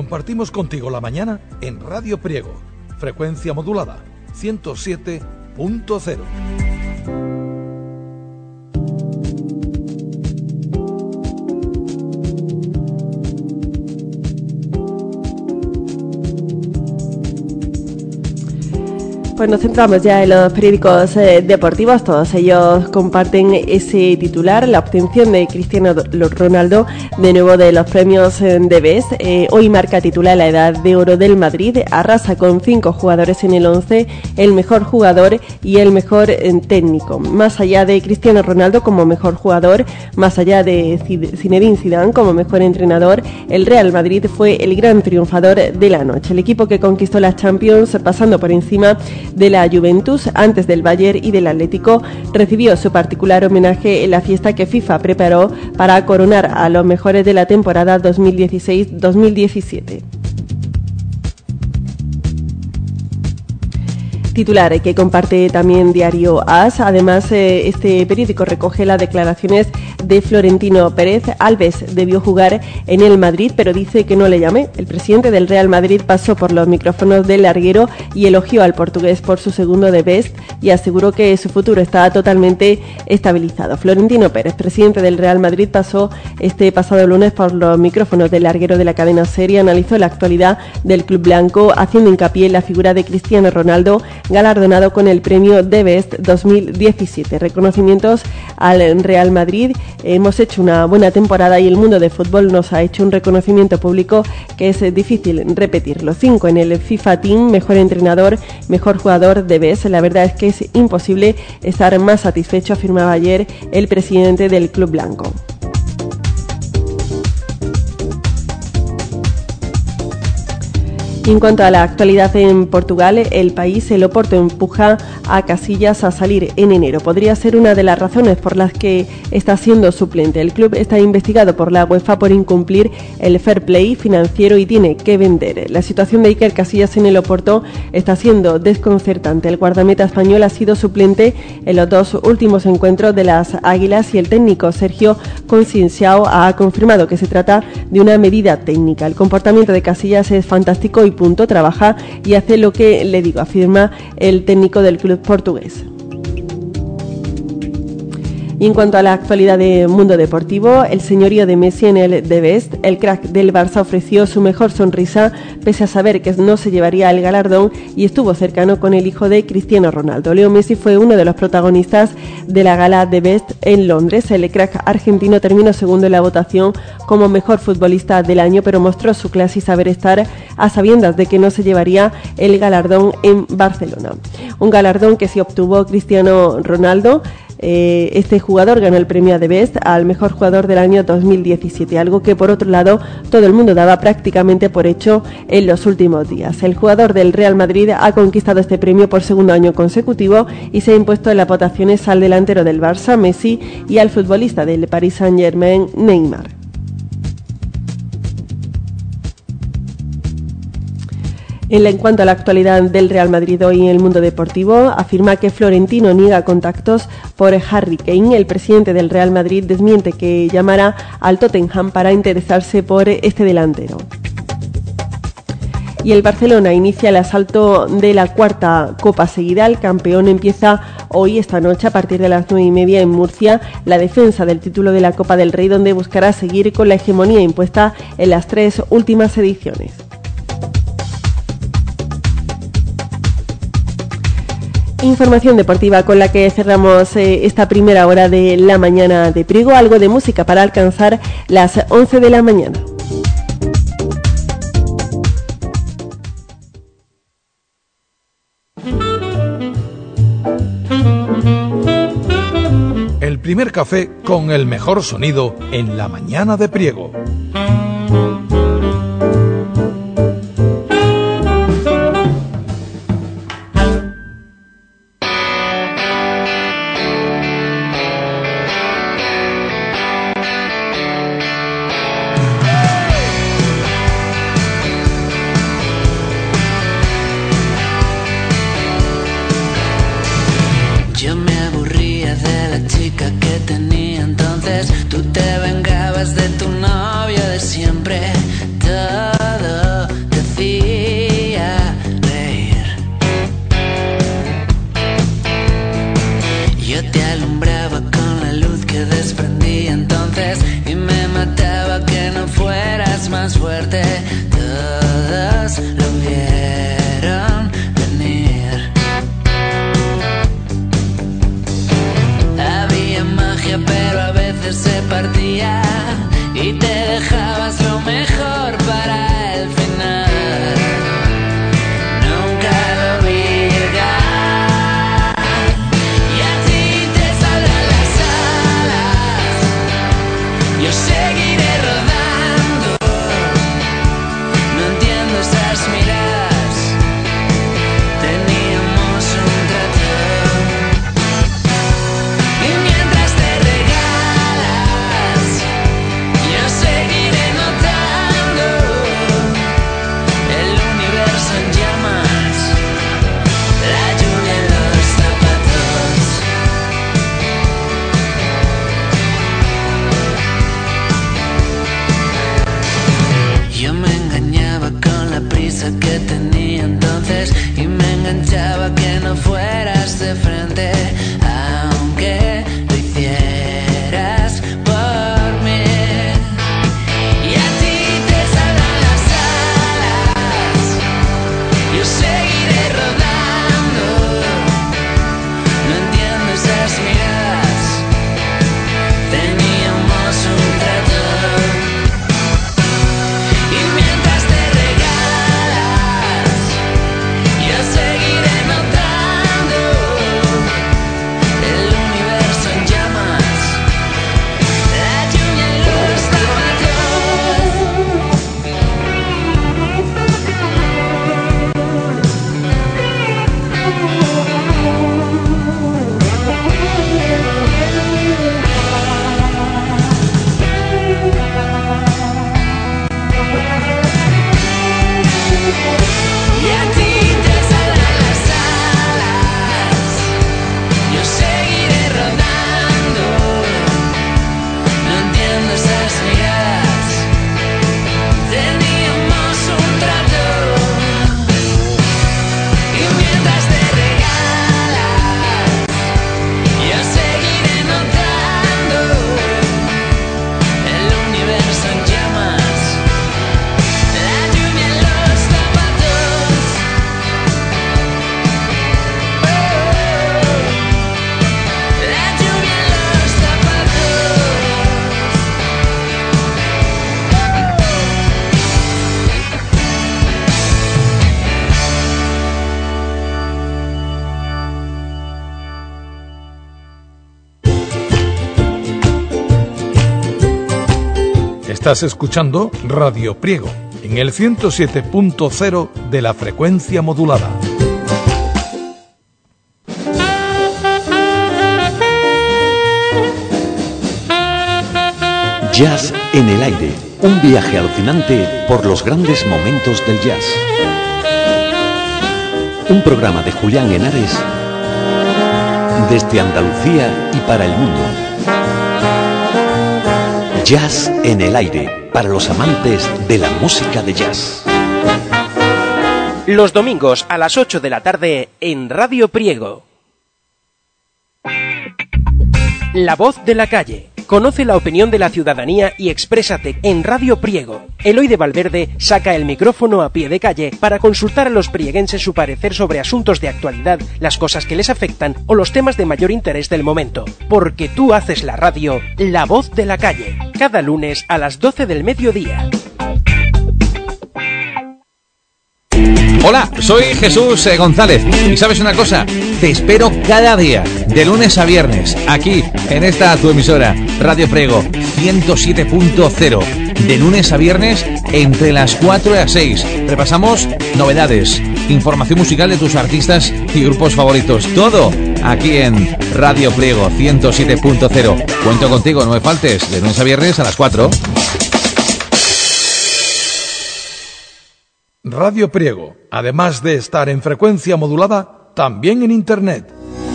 Compartimos contigo la mañana en Radio Priego, frecuencia modulada ciento siete punto cero. Pues nos centramos ya en los periódicos eh, deportivos. Todos ellos comparten ese titular, la obtención de Cristiano Ronaldo de nuevo de los premios eh, de Best. Eh, hoy marca titular la edad de oro del Madrid, arrasa con cinco jugadores en el once, el mejor jugador y el mejor eh, técnico. Más allá de Cristiano Ronaldo como mejor jugador, más allá de Zinedine Zidane como mejor entrenador, el Real Madrid fue el gran triunfador de la noche. El equipo que conquistó las Champions pasando por encima de la Juventus antes del Bayern y del Atlético recibió su particular homenaje en la fiesta que FIFA preparó para coronar a los mejores de la temporada dos mil dieciséis dos mil diecisiete. Titular que comparte también Diario As. Además, eh, este periódico recoge las declaraciones de Florentino Pérez. Alves debió jugar en el Madrid, pero dice que no le llamé. El presidente del Real Madrid pasó por los micrófonos del larguero y elogió al portugués por su segundo de Best y aseguró que su futuro está totalmente estabilizado. Florentino Pérez, presidente del Real Madrid, pasó este pasado lunes por los micrófonos del larguero de la cadena SER y analizó la actualidad del club blanco, haciendo hincapié en la figura de Cristiano Ronaldo, galardonado con el premio The Best dos mil diecisiete. Reconocimientos al Real Madrid. Hemos hecho una buena temporada y el mundo del fútbol nos ha hecho un reconocimiento público que es difícil repetirlo. Cinco en el FIFA Team, mejor entrenador, mejor jugador de Best. La verdad es que es imposible estar más satisfecho, afirmaba ayer el presidente del club blanco. En cuanto a la actualidad en Portugal, el país, el Oporto, empuja a Casillas a salir en enero. Podría ser una de las razones por las que está siendo suplente. El club está investigado por la UEFA por incumplir el fair play financiero y tiene que vender. La situación de Iker Casillas en el Oporto está siendo desconcertante. El guardameta español ha sido suplente en los dos últimos encuentros de las Águilas y el técnico Sergio Conceição ha confirmado que se trata de una medida técnica. El comportamiento de Casillas es fantástico y punto, trabaja y hace lo que le digo, afirma el técnico del club portugués. Y en cuanto a la actualidad del mundo deportivo, el señorío de Messi en el The Best, el crack del Barça ofreció su mejor sonrisa pese a saber que no se llevaría el galardón y estuvo cercano con el hijo de Cristiano Ronaldo. Leo Messi fue uno de los protagonistas de la gala The Best en Londres. El crack argentino terminó segundo en la votación como mejor futbolista del año, pero mostró su clase y saber estar a sabiendas de que no se llevaría el galardón en Barcelona. Un galardón que sí obtuvo Cristiano Ronaldo. Eh, este jugador ganó el premio The Best al mejor jugador del año dos mil diecisiete, algo que por otro lado todo el mundo daba prácticamente por hecho en los últimos días. El jugador del Real Madrid ha conquistado este premio por segundo año consecutivo y se ha impuesto en las votaciones al delantero del Barça, Messi, y al futbolista del Paris Saint-Germain, Neymar. En cuanto a la actualidad del Real Madrid hoy en el mundo deportivo, afirma que Florentino niega contactos por Harry Kane. El presidente del Real Madrid desmiente que llamará al Tottenham para interesarse por este delantero. Y el Barcelona inicia el asalto de la cuarta Copa seguida. El campeón empieza hoy, esta noche, a partir de las nueve y media en Murcia, la defensa del título de la Copa del Rey, donde buscará seguir con la hegemonía impuesta en las tres últimas ediciones. Información deportiva con la que cerramos eh, esta primera hora de la mañana de Priego. Algo de música para alcanzar las once de la mañana. El primer café con el mejor sonido en la mañana de Priego. Tú te vengabas de tu novio de siempre. confianza que tenía entonces y me enganchaba que no fueras de frente, aunque lo hicieras por mí. Y a ti te saldrán las alas, yo seguiré rodando. No entiendo esas miradas, teníamos un trato. Y mientras te regalas, yo seguiré notando el universo en llamas, la lluvia en los y a ti te saldrán las alas, yo seguiré rodando. No entiendo esas miradas, teníamos un trato. Y mientras te regalas, yo seguiré notando el universo en llamas, la lluvia en los zapatos. Oh, la lluvia en los zapatos. Estás escuchando Radio Priego en el ciento siete punto cero de la frecuencia modulada. Jazz en el aire, un viaje alucinante por los grandes momentos del jazz. Un programa de Julián Henares desde Andalucía y para el mundo. Jazz en el aire, para los amantes de la música de jazz. Los domingos a las ocho de la tarde en Radio Priego. La voz de la calle. Conoce la opinión de la ciudadanía y exprésate en Radio Priego. Eloy de Valverde saca el micrófono a pie de calle para consultar a los prieguenses su parecer sobre asuntos de actualidad, las cosas que les afectan o los temas de mayor interés del momento. Porque tú haces la radio, La voz de la calle. Cada lunes a las doce del mediodía. Hola, soy Jesús eh, González y ¿sabes una cosa? Te espero cada día, de lunes a viernes, aquí, en esta tu emisora, Radio Priego ciento siete punto cero, de lunes a viernes entre las cuatro y las seis. Repasamos novedades, información musical de tus artistas y grupos favoritos, todo aquí en Radio Priego ciento siete punto cero. Cuento contigo, no me faltes, de lunes a viernes a las cuatro. Radio Priego, además de estar en frecuencia modulada, también en Internet.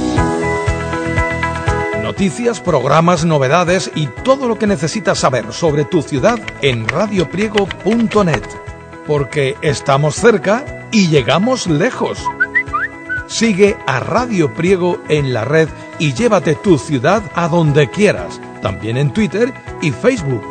Noticias, programas, novedades y todo lo que necesitas saber sobre tu ciudad en radio priego punto net. Porque estamos cerca y llegamos lejos. Sigue a Radio Priego en la red y llévate tu ciudad a donde quieras, también en Twitter y Facebook.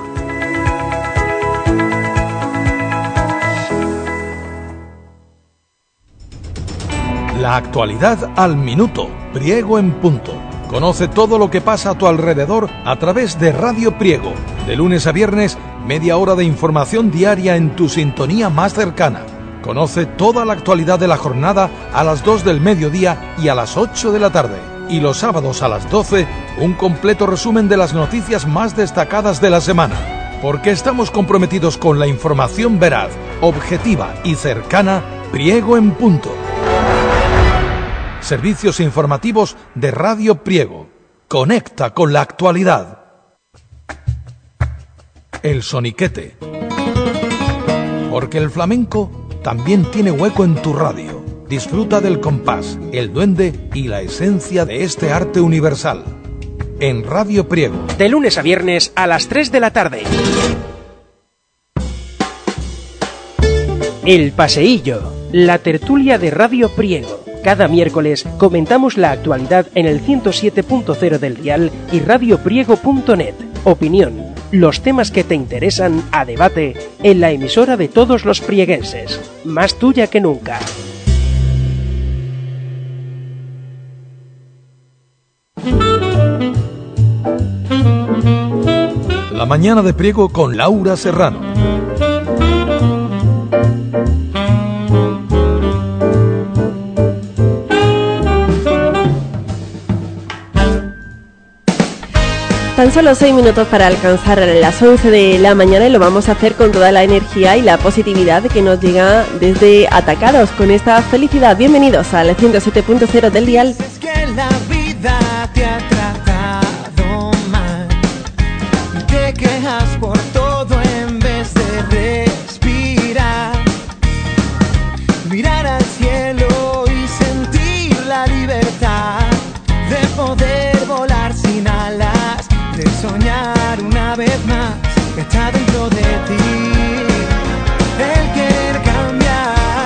La actualidad al minuto, Priego en punto. Conoce todo lo que pasa a tu alrededor a través de Radio Priego. De lunes a viernes, media hora de información diaria en tu sintonía más cercana. Conoce toda la actualidad de la jornada a las dos del mediodía y a las ocho de la tarde. Y los sábados a las doce, un completo resumen de las noticias más destacadas de la semana. Porque estamos comprometidos con la información veraz, objetiva y cercana, Priego en punto. Servicios informativos de Radio Priego. Conecta con la actualidad. El soniquete. Porque el flamenco también tiene hueco en tu radio. Disfruta del compás, el duende y la esencia de este arte universal. En Radio Priego. De lunes a viernes a las tres de la tarde. El Paseillo, la tertulia de Radio Priego. Cada miércoles comentamos la actualidad en el ciento siete punto cero del dial y radiopriego punto net. Opinión, los temas que te interesan a debate en la emisora de todos los prieguenses. Más tuya que nunca. La mañana de Priego con Laura Serrano. Tan solo seis minutos para alcanzar las once de la mañana y lo vamos a hacer con toda la energía y la positividad que nos llega desde Atacados con esta felicidad. Bienvenidos al ciento siete punto cero del dial. Es que la vida te ha tratado mal, te quejas por todo en vez de respirar, mirar al cielo y sentir la libertad de poder volar sin alas, de soñar una vez más que está dentro de ti, el querer cambiar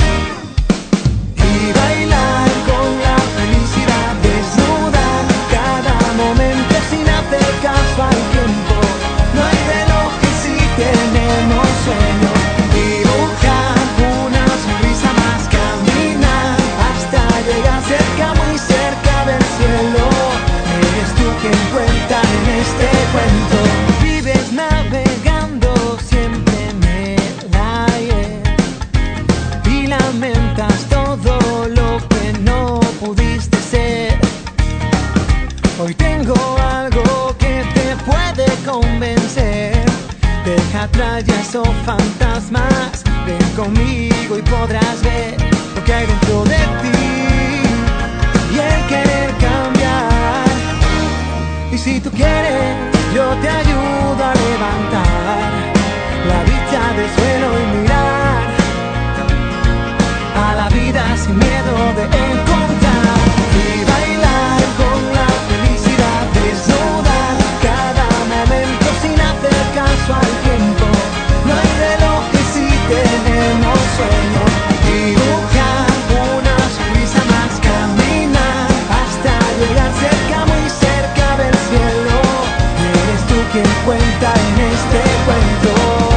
y bailar con la felicidad desnuda, cada momento sin hacer caso al tiempo, no hay relojes si tenemos sueño, dibujar una sonrisa más, caminar hasta llegar cerca, muy cerca del cielo, eres tú quien cuenta en este cuento, vives navegando siempre en el aire y lamentas todo lo que no pudiste ser. Hoy tengo algo que te puede convencer, deja atrás ya esos fantasmas, ven conmigo y podrás ver lo que hay dentro de ti y el querer cambiar. Y si tú quieres, yo te ayudo a levantar la vista del suelo y mirar a la vida sin miedo de encontrar y bailar con la felicidad desnuda, cada momento sin hacer caso al tiempo, no hay relojes si tenemos sueño, dibujar una sonrisa más, caminar hasta llegar cerca, muy cerca del cielo, eres tú quien cuenta en este cuento.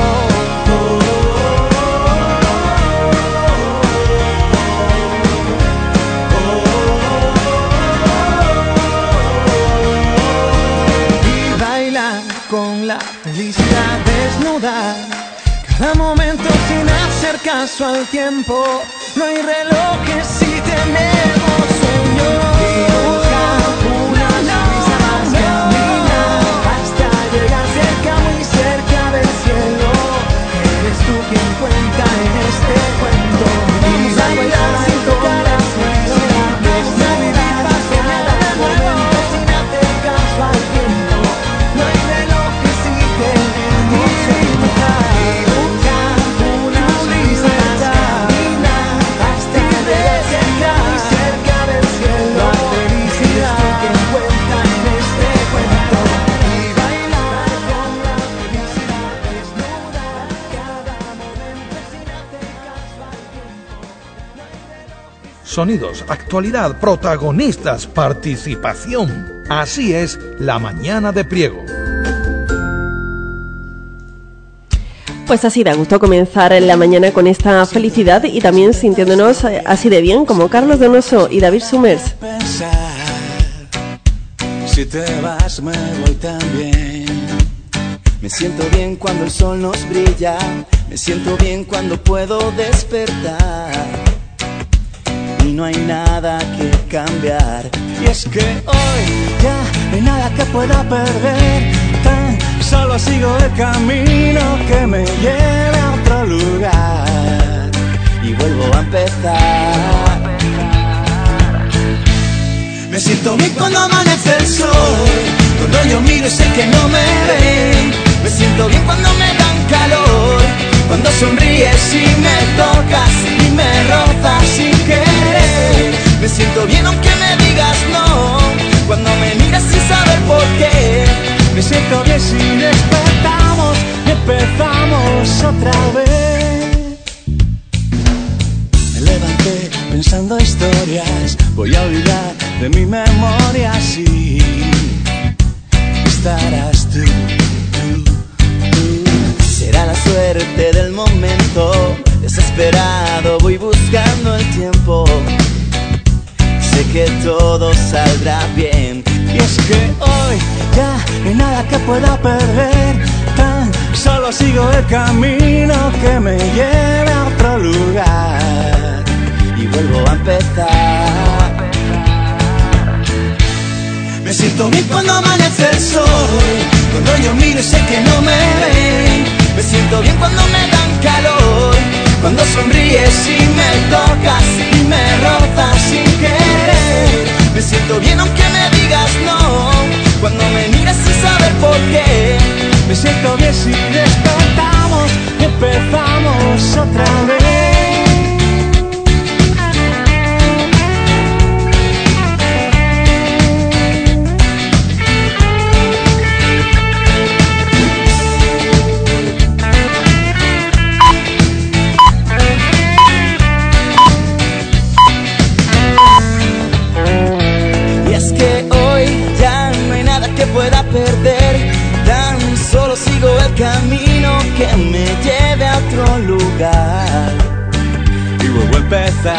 Y bailar con la felicidad desnuda, cada momento sin hacer caso al tiempo, no hay relojes si tenemos sueño, dibujar una sonrisa más, caminar hasta llegar cerca, muy cerca del cielo, eres tú quien cuenta en este cuento. Y bailar sin tocar la felicidad desnuda, cada momento sin hacer caso al tiempo, no hay relojes si tenemos sueño, dibujar una sonrisa más, caminar hasta llegar cerca, muy cerca del cielo, la felicidad quien cuenta en este cuento. Y bailar con la felicidad desnuda, cada momento sin hacer caso al tiempo, no hay relojes. Sonidos, actualidad, protagonistas, participación. Así es la mañana de Priego. Pues así da gusto comenzar en la mañana con esta felicidad y también sintiéndonos eh, así de bien como Carlos Donoso y David Summers. Pensar, si te vas me voy también. Me siento bien cuando el sol nos brilla, me siento bien cuando puedo despertar y no hay nada que cambiar. Y es que hoy ya no hay nada que pueda perder, tan solo sigo el camino que me lleve a otro lugar y vuelvo a empezar. Me siento bien cuando amanece el sol, cuando yo miro y sé que no me ven. Me siento bien cuando me dan calor, cuando sonríes y me tocas y me rozas sin querer. Me siento bien aunque me digas no, cuando me miras sin saber por qué. Me siento bien si despertamos y empezamos otra vez. pensando historias, voy a olvidar de mi memoria, sí. Estarás tú, tú, tú. Será la suerte del momento, desesperado voy buscando el tiempo. Sé que todo saldrá bien. Y es que hoy ya no hay nada que pueda perder. Tan solo sigo el camino que me lleve a otro lugar y vuelvo a empezar. Me siento bien cuando amanece el sol, cuando yo miro y sé que no me ven. Me siento bien cuando me dan calor, cuando sonríes y me tocas y me rozas sin querer. Me siento bien aunque me digas no, cuando me miras sin saber por qué. Me siento bien si despertamos y empezamos otra vez. Pueda perder, tan solo sigo el camino que me lleve a otro lugar y vuelvo a empezar.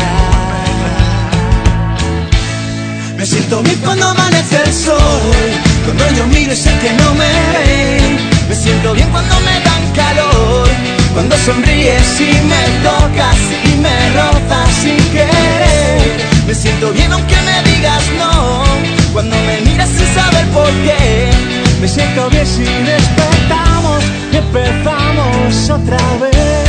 Me siento bien cuando amanece el sol, cuando yo miro y sé que no me ven. Me siento bien cuando me dan calor, cuando sonríes y me tocas y me rozas sin querer. Me siento bien aunque me digas no, cuando me miras sin saber por qué. Me siento bien si despertamos y empezamos otra vez.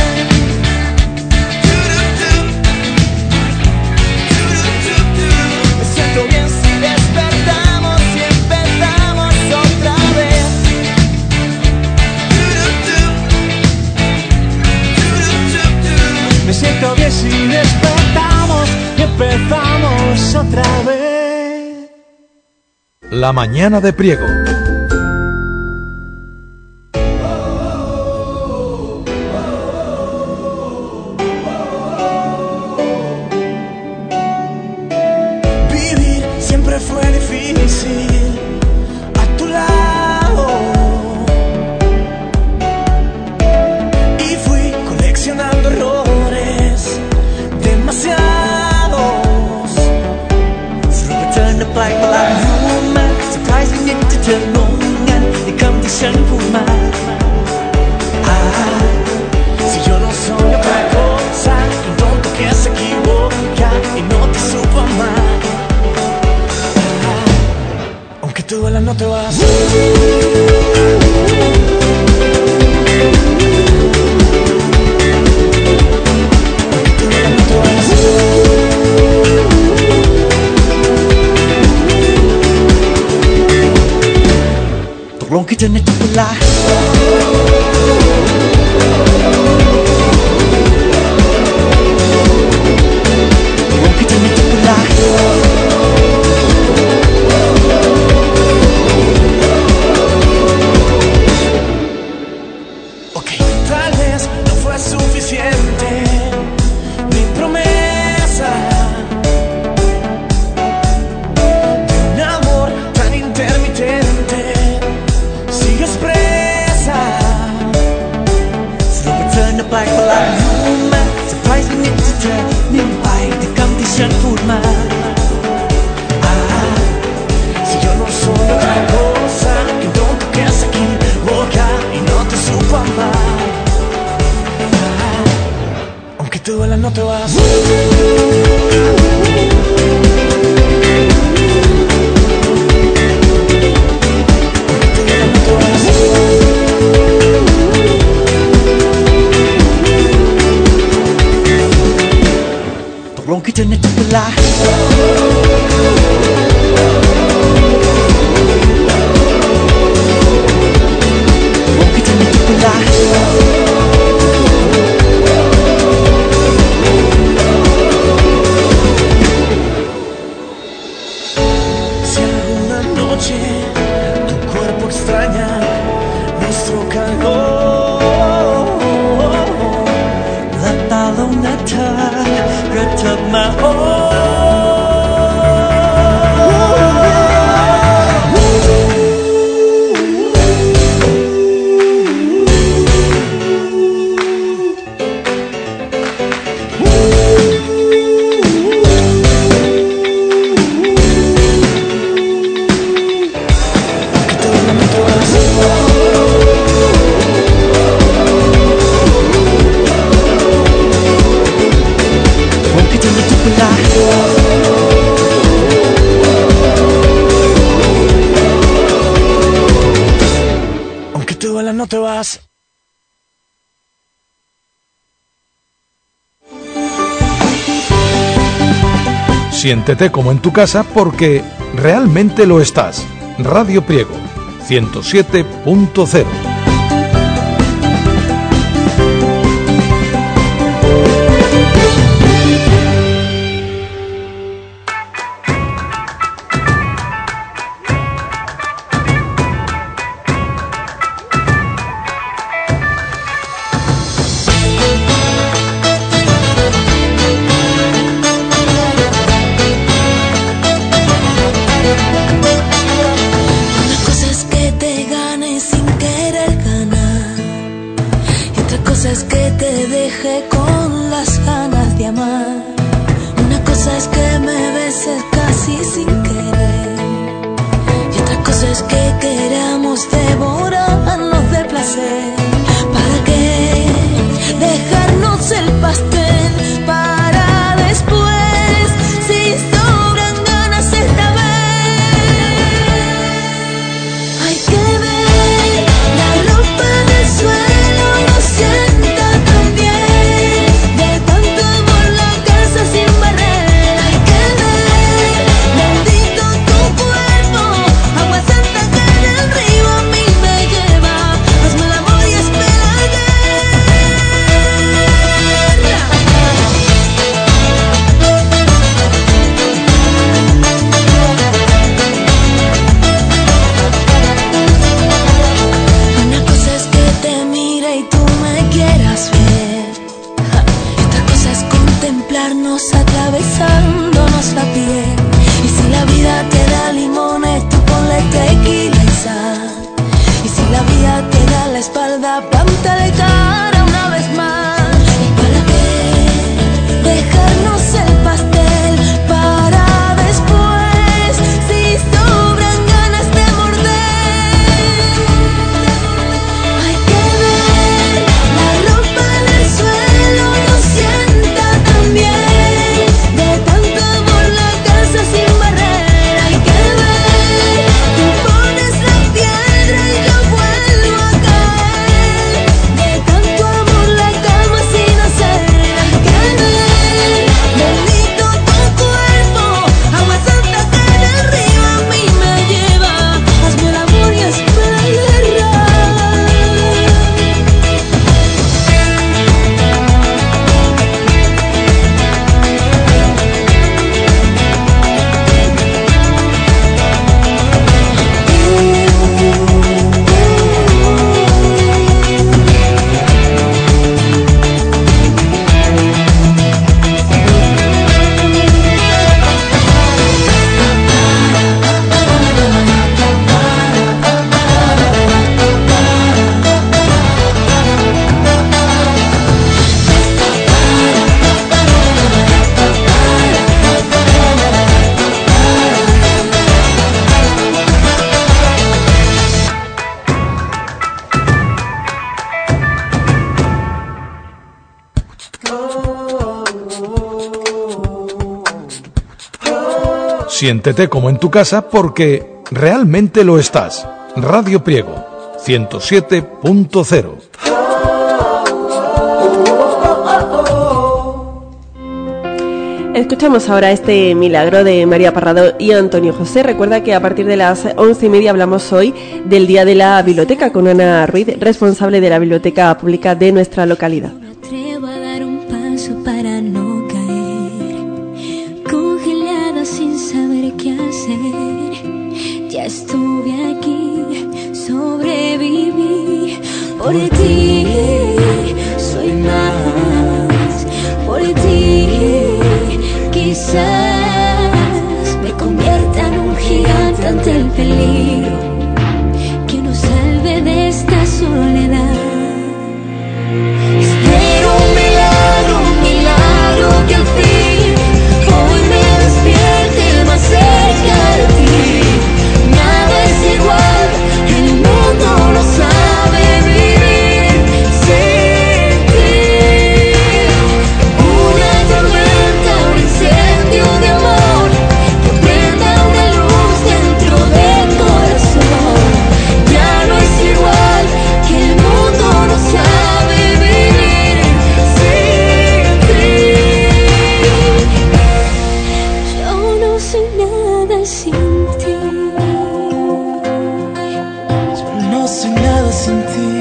Me siento bien si despertamos y empezamos otra vez. Me siento bien si despertamos y empezamos otra vez. La mañana de Priego. Vivir siempre fue difícil a tu lado y fui coleccionando errores demasiados. So return the black light. Ah, si yo no soy otra cosa que un tonto que se equivoca y no te supo amar. Ah, aunque tú duela no te vas. Tolong kita nak terbelah. Tolong kita nak terbelah. Ok, tal vez no fue suficiente mi promesa de un amor tan intermitente. By for life, surprise me to turn me by the condition food man. Ah, si yo no soy otra cosa que un tonto que se equivoca y no te supo amar. Ah, aunque te duela no te vas. Tolong kita nak terbelah. Tolong kita nak terbelah. Si alguna noche tu cuerpo extraña nuestro calor, la taloneta, got my own. Aunque te duela no te vas. Siéntete como en tu casa porque realmente lo estás. Radio Priego, ciento siete punto cero. Siéntete como en tu casa porque realmente lo estás. Radio Priego, ciento siete punto cero. Escuchamos ahora este milagro de María Parrado y Antonio José. Recuerda que a partir de las once y media hablamos hoy del Día de la Biblioteca con Ana Ruiz, responsable de la Biblioteca Pública de nuestra localidad. Me atrevo a dar un paso para no caer, congelada sin saber qué hacer. Ya estuve aquí, sobreviví por ti, soy más por ti. quizás me convierta en un gigante ante el peligro que nos salve de esta soledad. Espero un milagro, un milagro que al fin hoy me despierte más cerca de ti. Nada es igual, el mundo no sabe vivir sin ti. Una tormenta, un incendio de amor que prenda una luz dentro del corazón. Ya no es igual, que el mundo no sabe vivir sin ti. Yo no soy nada sin ti. No soy nada sin ti.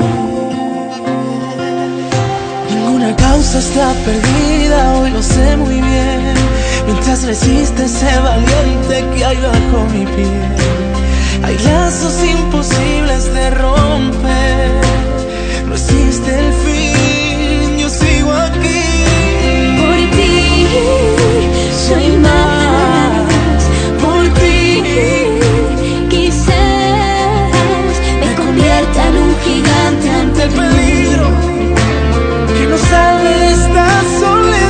Ninguna causa está perdida, hoy lo sé muy bien. Mientras resiste ese valiente que hay bajo mi piel, hay lazos imposibles de romper. No existe el fin, yo sigo aquí. Por ti soy más, por ti quizás me convierta en un gigante ante El el peligro que nos salve de esta soledad.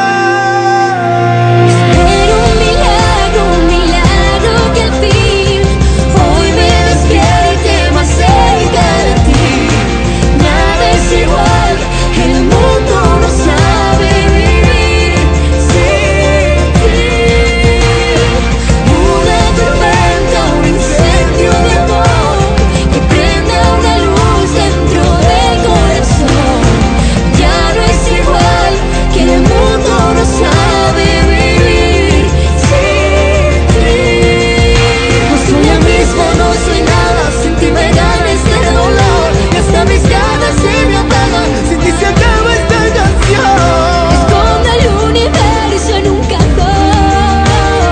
Espero un milagro, un milagro que al fin hoy me despierte más cerca de ti. Nada es igual, el mundo no sabe vivir sin ti. Una tormenta, un incendio de amor que prenda una luz dentro del corazón. Ya no es igual, que el mundo no sabe vivir sin ti. No soy la misma, no soy nada, sin ti me gana este dolor. Y hasta mis ganas se me apagan, Sin ti se acaba esta canción. esconde el universo en un cajón.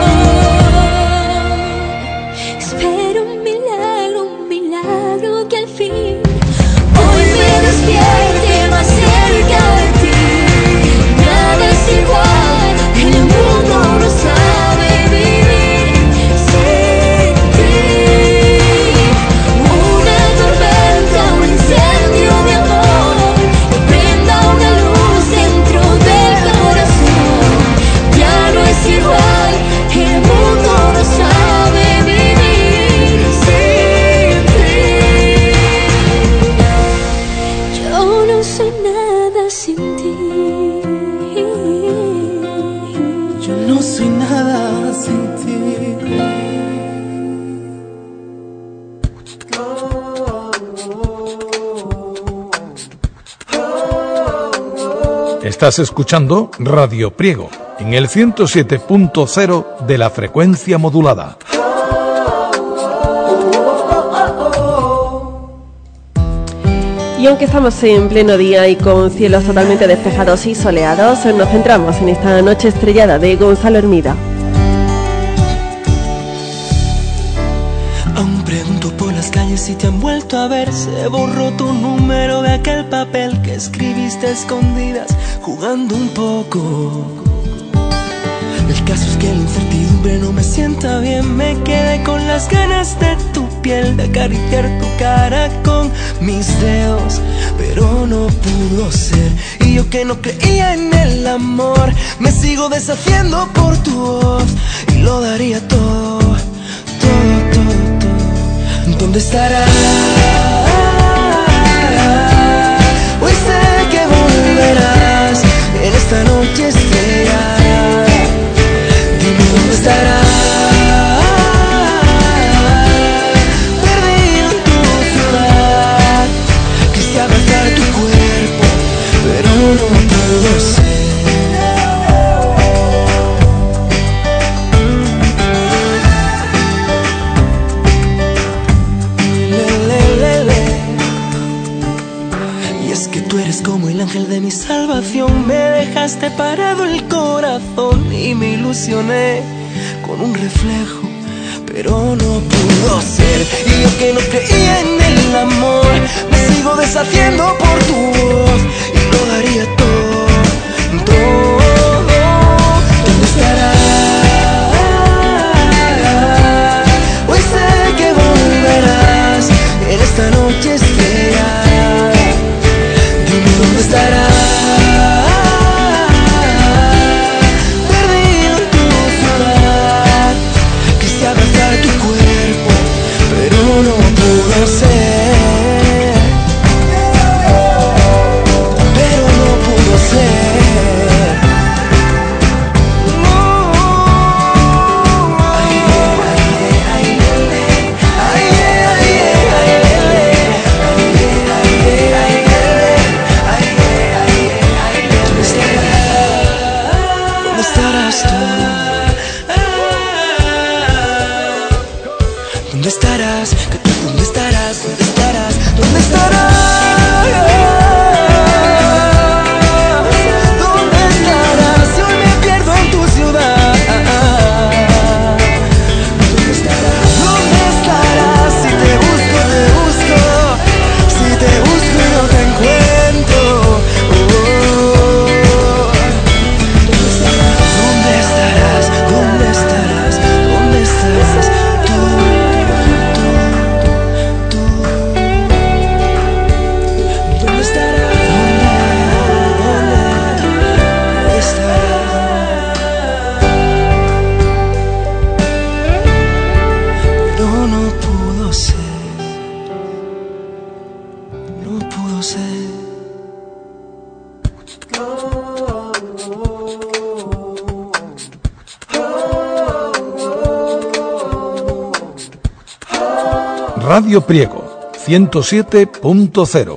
Espero un milagro, un milagro que al fin hoy me despierte más cerca de ti. Nada es igual, el mundo no sabe vivir sin ti. Una tormenta, un incendio de amor que prenda una luz dentro del corazón. Ya no es igual, el mundo no sabe vivir sin ti. Yo no soy nada sin ti. Yo no soy nada sin ti. Estás escuchando Radio Priego en el ciento siete punto cero de la frecuencia modulada. Y aunque estamos en pleno día y con cielos totalmente despejados y soleados, nos centramos en esta noche estrellada de Gonzalo Hermida. Aún pregunto por las calles si te han vuelto a ver. Se borró tu número de aquel papel que escribiste a escondidas, jugando un poco. El caso es que la incertidumbre no me sienta bien. Me quedé con las ganas de tu piel, de acariciar tu cara con mis dedos, pero no pudo ser. Y yo que no creía en el amor, me sigo deshaciendo por tu voz. Y lo daría todo, todo, todo, todo. ¿Dónde estarás? Hoy sé que volverás en esta noche estrellada. Dime dónde estarás. Perdido en tu ciudad. Quise abrazar tu cuerpo, pero no puedo ser. Como el ángel de mi salvación, me dejaste parado el corazón y me ilusioné con un reflejo, pero no pudo ser. Y yo que no creía en el amor, me sigo deshaciendo por tu voz y lo daría todo, todo. ¿Dónde estarás? estarás tú? ¿Dónde estarás? ¿Dónde estarás? ¿Dónde estarás? ¿Dónde estarás? ¿Dónde estarás? Si hoy me pierdo en tu ciudad. ¿Dónde estarás? ¿Dónde estarás? Si te busco, te busco. Si te busco y no te encuentro. Oh, ¿dónde estarás? ¿Dónde estarás? ¿Dónde estarás? ¿Dónde estarás? Tú. Radio Priego, ciento siete punto cero.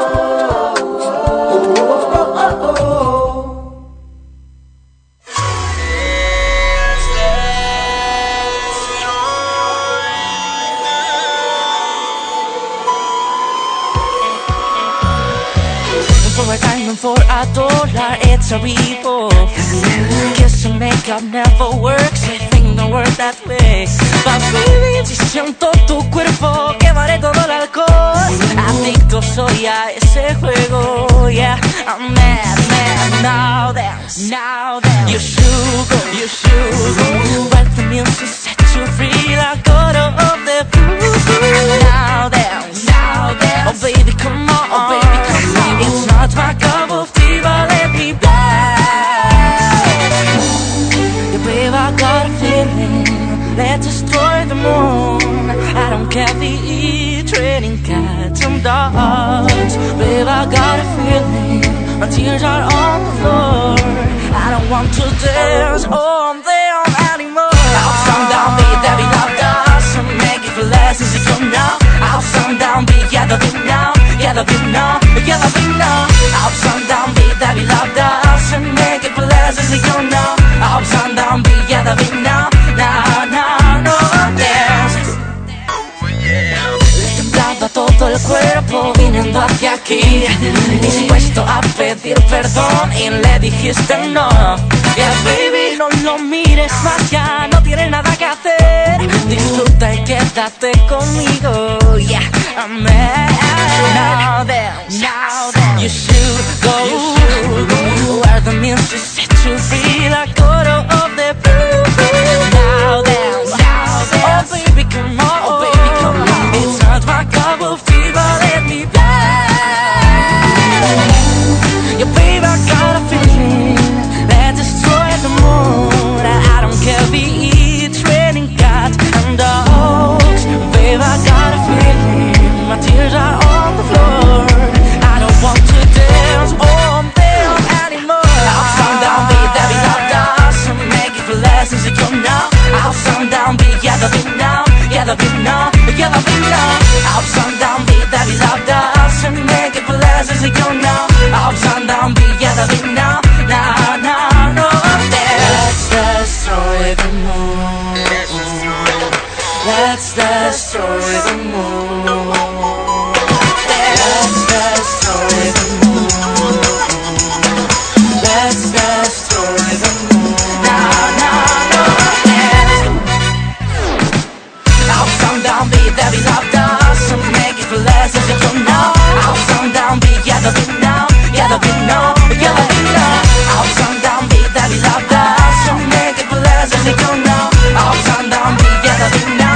For a dollar, it's a revolt. Kiss and makeup never works. I think don't work that way. But baby, si siento tu cuerpo, quemaré todo el alcohol. Adicto soy a ese juego. Yeah, I'm mad, mad. Now dance, now dance. You should go, you should go. Let the music set you free like God of the blue. Now dance, now dance. Oh baby, come on, oh baby, come on. It's not my cup of tea, but let me play. Yeah, babe, I got a feeling. Let's destroy the moon. I don't care if we eat training cats and dogs. Babe, I got a feeling. My tears are on the floor. I don't want to dance on them anymore. I'll sound down, be that we love us and make it for less as you don't know. I'll sound down, be yeah, the thing now. Yeah, the thing now, yeah, the thing now. Up, sun, down, beat that we loved us and make it for less as you don't know. Up, sun, down, beat, yeah, the thing now. Now, now, no, dance. Le temblaba todo el cuerpo viniendo hacia aquí, dispuesto a pedir perdón y le dijiste no. Yeah, baby, no lo mires más ya, no tiene nada que hacer. Disfruta y quédate conmigo. Yeah, I'm mad. Now then, now then, you should go, you should go where the music sets you free like Coro of the blue. Now then, now then, oh baby, come on, oh baby, come on. It's not my cup of tea, but let me play. Yeah, baby, I got a feeling. Let's destroy the moon. I don't care if we eat training cats and dogs. Baby, I got a feeling. My tears are on the floor. I don't want to dance on them anymore. I'll sound down, beat that we loved us and make it for lessons you don't know. I'll sound down, beat yeah the beat now, yeah the beat now, yeah the beat now. I'll sound down, beat that we loved us and make it for lessons you don't know. I'll sound down, beat yeah the beat now, now, now, no dance. Let's destroy the moon. Let's destroy the moon. Let's destroy the moon. Let's destroy the moon. Now, now, no, dance. I'll sound down, beat that we loved us and make it for less as you don't know. I'll sound down, beat yeah the beat now, yeah the beat now, yeah the beat now. I'll sound down, beat that we loved us and make it for less as you don't know. I'll sound down, beat yeah the beat now.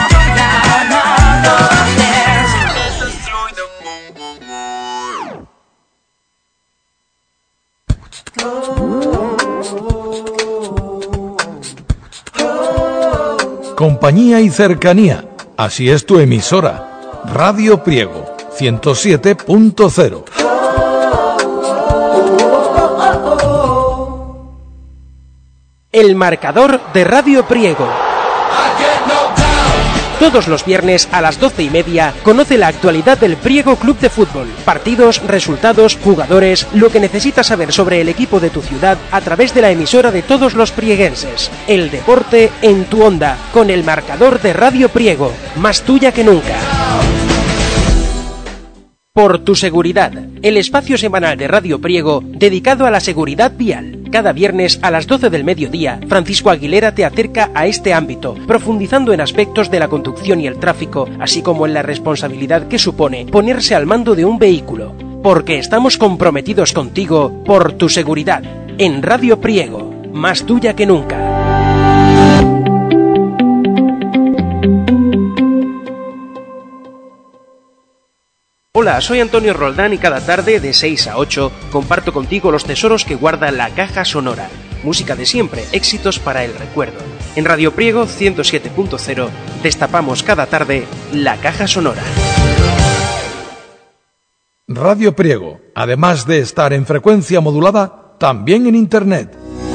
Compañía y cercanía. Así es tu emisora. Radio Priego, ciento siete punto cero. El marcador de Radio Priego. Todos los viernes a las doce y media conoce la actualidad del Priego Club de Fútbol. Partidos, resultados, jugadores, lo que necesitas saber sobre el equipo de tu ciudad a través de la emisora de todos los prieguenses. El deporte en tu onda, con el marcador de Radio Priego, más tuya que nunca. Por tu seguridad, el espacio semanal de Radio Priego dedicado a la seguridad vial. Cada viernes a las doce del mediodía, Francisco Aguilera te acerca a este ámbito, profundizando en aspectos de la conducción y el tráfico, así como en la responsabilidad que supone ponerse al mando de un vehículo. Porque estamos comprometidos contigo por tu seguridad. En Radio Priego, más tuya que nunca. Hola, soy Antonio Roldán y cada tarde de seis a ocho comparto contigo los tesoros que guarda la caja sonora. Música de siempre, éxitos para el recuerdo. En Radio Priego ciento siete punto cero destapamos cada tarde la caja sonora. Radio Priego, además de estar en frecuencia modulada, también en Internet.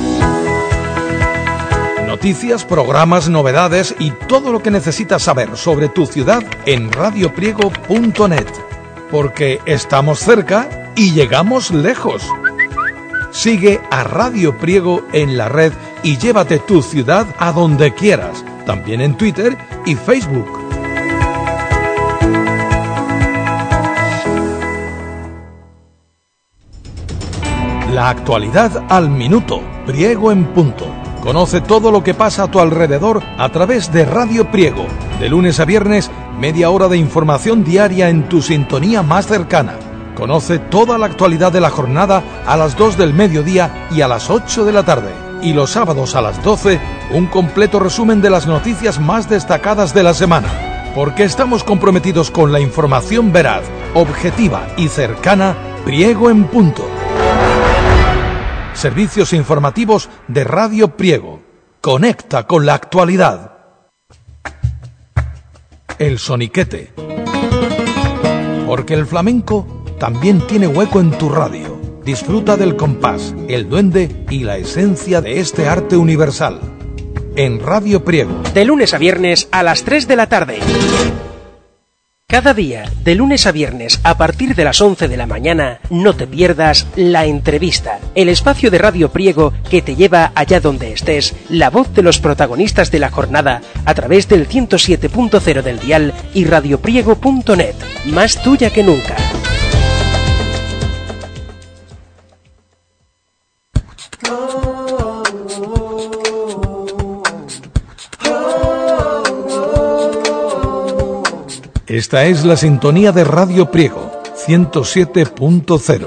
Noticias, programas, novedades y todo lo que necesitas saber sobre tu ciudad en radio priego punto net. Porque estamos cerca y llegamos lejos. Sigue a Radio Priego en la red y llévate tu ciudad a donde quieras, también en Twitter y Facebook. La actualidad al minuto, Priego en punto. Conoce todo lo que pasa a tu alrededor a través de Radio Priego. De lunes a viernes, media hora de información diaria en tu sintonía más cercana. Conoce toda la actualidad de la jornada a las dos del mediodía y a las ocho de la tarde. Y los sábados a las doce, un completo resumen de las noticias más destacadas de la semana. Porque estamos comprometidos con la información veraz, objetiva y cercana. Priego en punto. Servicios informativos de Radio Priego. Conecta con la actualidad. El soniquete. Porque el flamenco también tiene hueco en tu radio. Disfruta del compás, el duende y la esencia de este arte universal. En Radio Priego. De lunes a viernes a las tres de la tarde. Cada día, de lunes a viernes, a partir de las once de la mañana, no te pierdas La Entrevista, el espacio de Radio Priego que te lleva allá donde estés, la voz de los protagonistas de la jornada, a través del ciento siete punto cero del dial y radio priego punto net, más tuya que nunca. Esta es la sintonía de Radio Priego, ciento siete punto cero.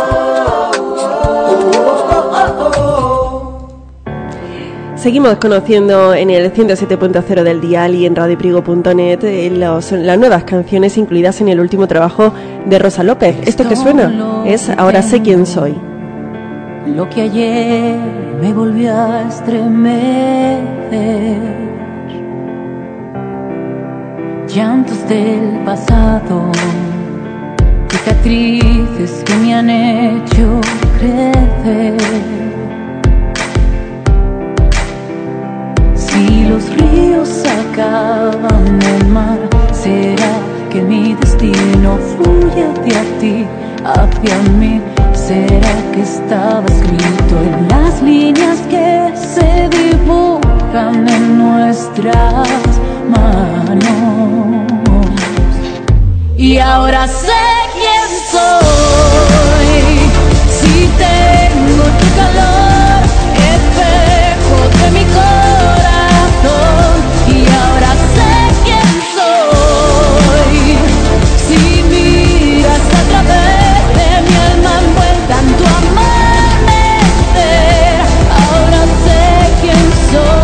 Seguimos conociendo en el ciento siete punto cero del dial y en radio priego punto net eh, los, las nuevas canciones incluidas en el último trabajo de Rosa López. Esto que suena es Ahora sé quién soy. Lo que ayer me volvió a estremecer, llantos del pasado, cicatrices que me han hecho crecer. Si los ríos acaban el mar, ¿será que mi destino fluye hacia ti, hacia mí? ¿Será que estaba escrito en las líneas que se dibujan en nuestras manos? Y ahora sé quién soy, si tengo tu calor, espejo de mi corazón. Y ahora sé quién soy, si miras a través de mi alma envuelta en tu amanecer. Ahora sé quién soy.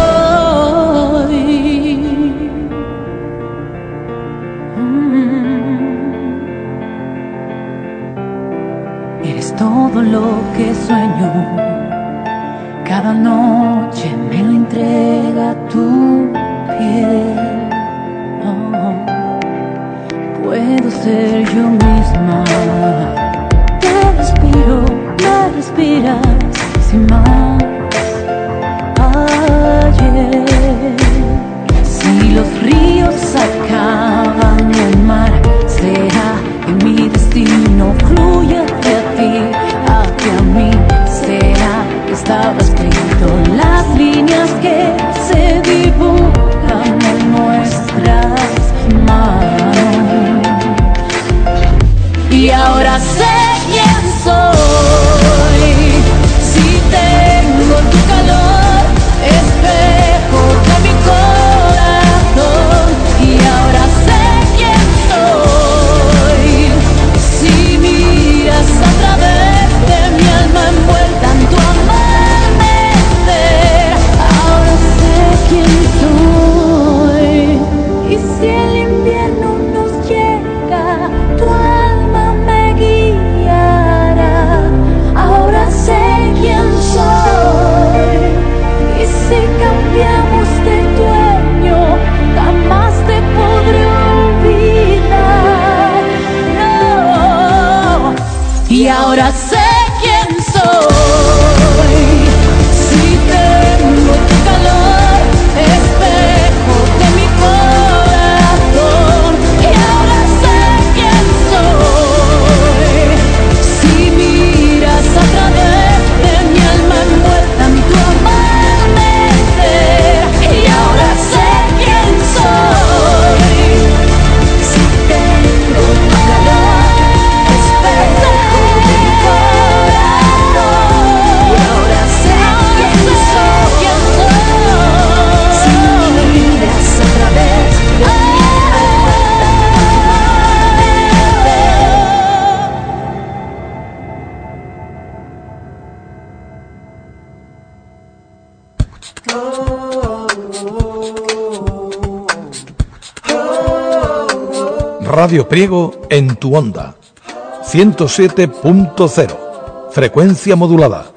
Radio Priego en tu onda. ciento siete punto cero. Frecuencia modulada.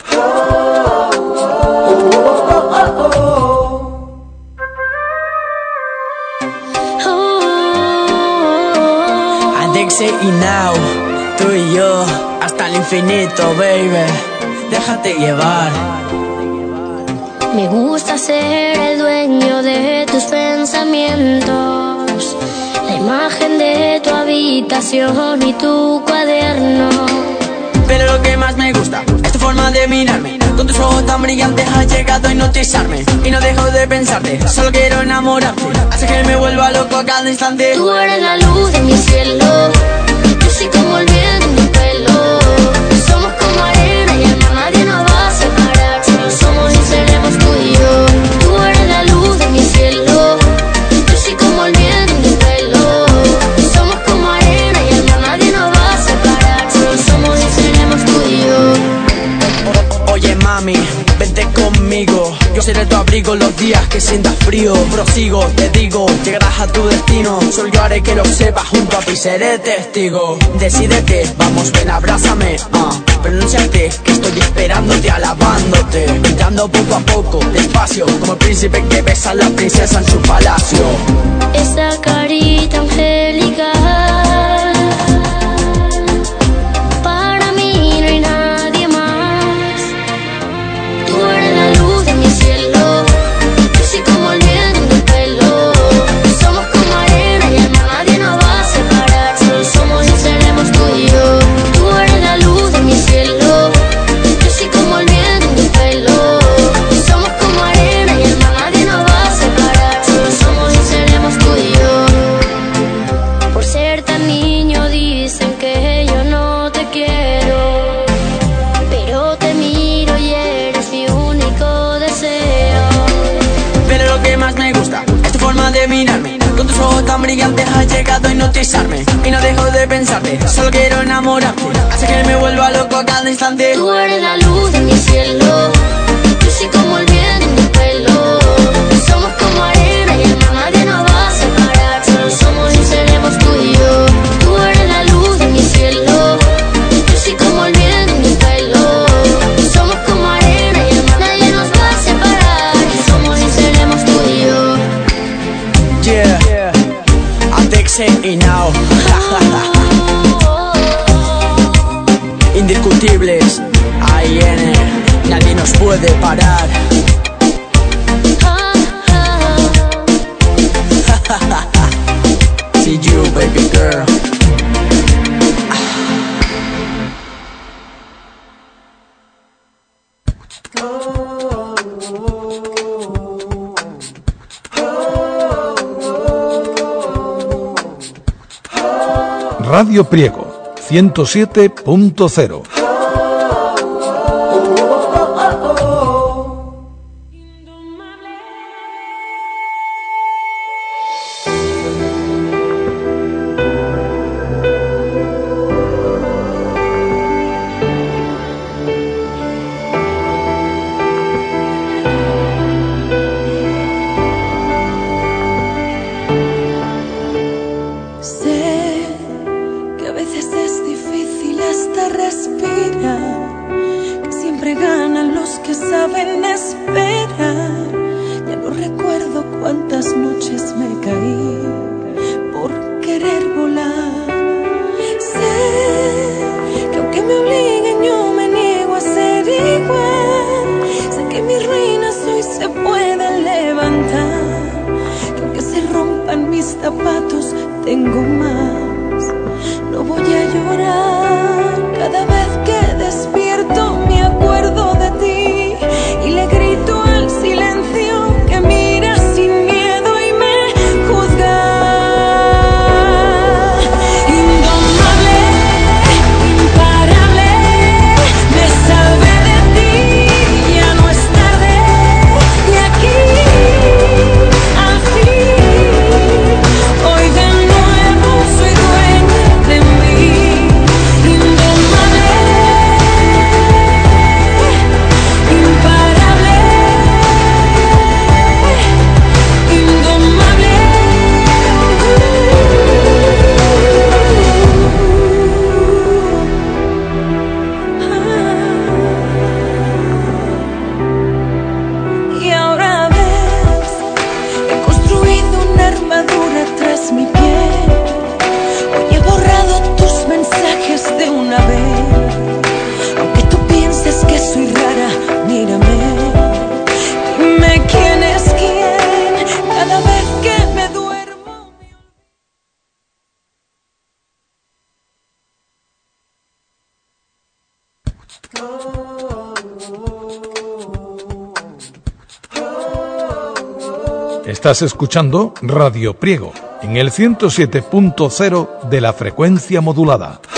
Adexi y Now, tú y yo, hasta el infinito, baby. Déjate llevar. Me gusta ser el dueño de tus pensamientos, la imagen de tu habitación y tu cuaderno. Pero lo que más me gusta es tu forma de mirarme. Con tus ojos tan brillantes has llegado a hipnotizarme. Y no dejo de pensarte, solo quiero enamorarte. Hace que me vuelva loco a cada instante. Tú eres la luz de mi cielo, yo soy como el viento en mi pelo. Somos como arena y alma, nadie nos va a separar. Solo somos y seremos tú y yo. Tú eres la luz de mi cielo, yo soy como el viento en mi pelo. Somos como arena y alma, nadie nos va a separar. Solo somos y seremos tú y yo. Oye mami, vente conmigo. Yo seré tu abrigo los días que sientas frío. Prosigo, te digo, llegarás a tu destino. Solo yo haré que lo sepas, junto a ti seré testigo. Decídete, vamos ven, abrázame, uh. Pronúnciate, que estoy esperándote, alabándote. Entrando poco a poco, despacio, como el príncipe que besa a la princesa en su palacio. Esa carita angelical, para mí no hay nadie más. Tú eres la luz de mi cielo, yo soy como el viento en mi pelo. Somos como arena y alma, nadie nos va a separar. Solo somos y seremos tú y yo. Tú eres la luz de mi cielo, yo soy como el viento en mi pelo. Somos como arena y alma, nadie nos va a separar. Solo somos y seremos tú y yo. Por ser tan niño dicen que yo no te quiero, pero te miro y eres mi único deseo. Pero lo que más me gusta es tu forma de mirarme. Con tus ojos tan brillantes has llegado a hipnotizarme. Y no dejo de pensarte, solo quiero enamorarte. Hace que me vuelva loco a cada instante. Tú eres la luz de mi cielo, yo soy como el viento en mi pelo. Somos como arena y alma, nadie nos va a separar. Solo somos y seremos tú y yo. Tú eres la luz de mi cielo, yo soy como el viento en mi pelo. Somos como arena y alma, nadie nos va a separar. Somos y seremos tú y yo. Yeah, Adexi y Now. Indiscutibles, A I N, nadie nos puede parar. See you, baby girl. Radio Priego, ciento siete punto cero. Sé que a veces es difícil hasta respirar, que siempre ganan los que saben esperar. Ya no recuerdo cuántas noches me caí por querer volar. Sé que aunque me obliguen yo me niego a ser igual. Sé que mis ruinas hoy se pueden levantar, que aunque se rompan mis zapatos tengo más. No voy a llorar cada vez que despierto, me acuerdo de ti y le grito al silencio que mira sin miedo y me juzga. Indomable, imparable, me salvé de ti, ya no es tarde y aquí al fin, hoy de nuevo soy dueña de mí. Indomable, tocas mi piel. Hoy he borrado tus mensajes de una vez. Aunque tú pienses que soy rara, mírame. Dime quién es quién cada vez que me duermo. Estás escuchando Radio Priego en el ciento siete punto cero de la frecuencia modulada.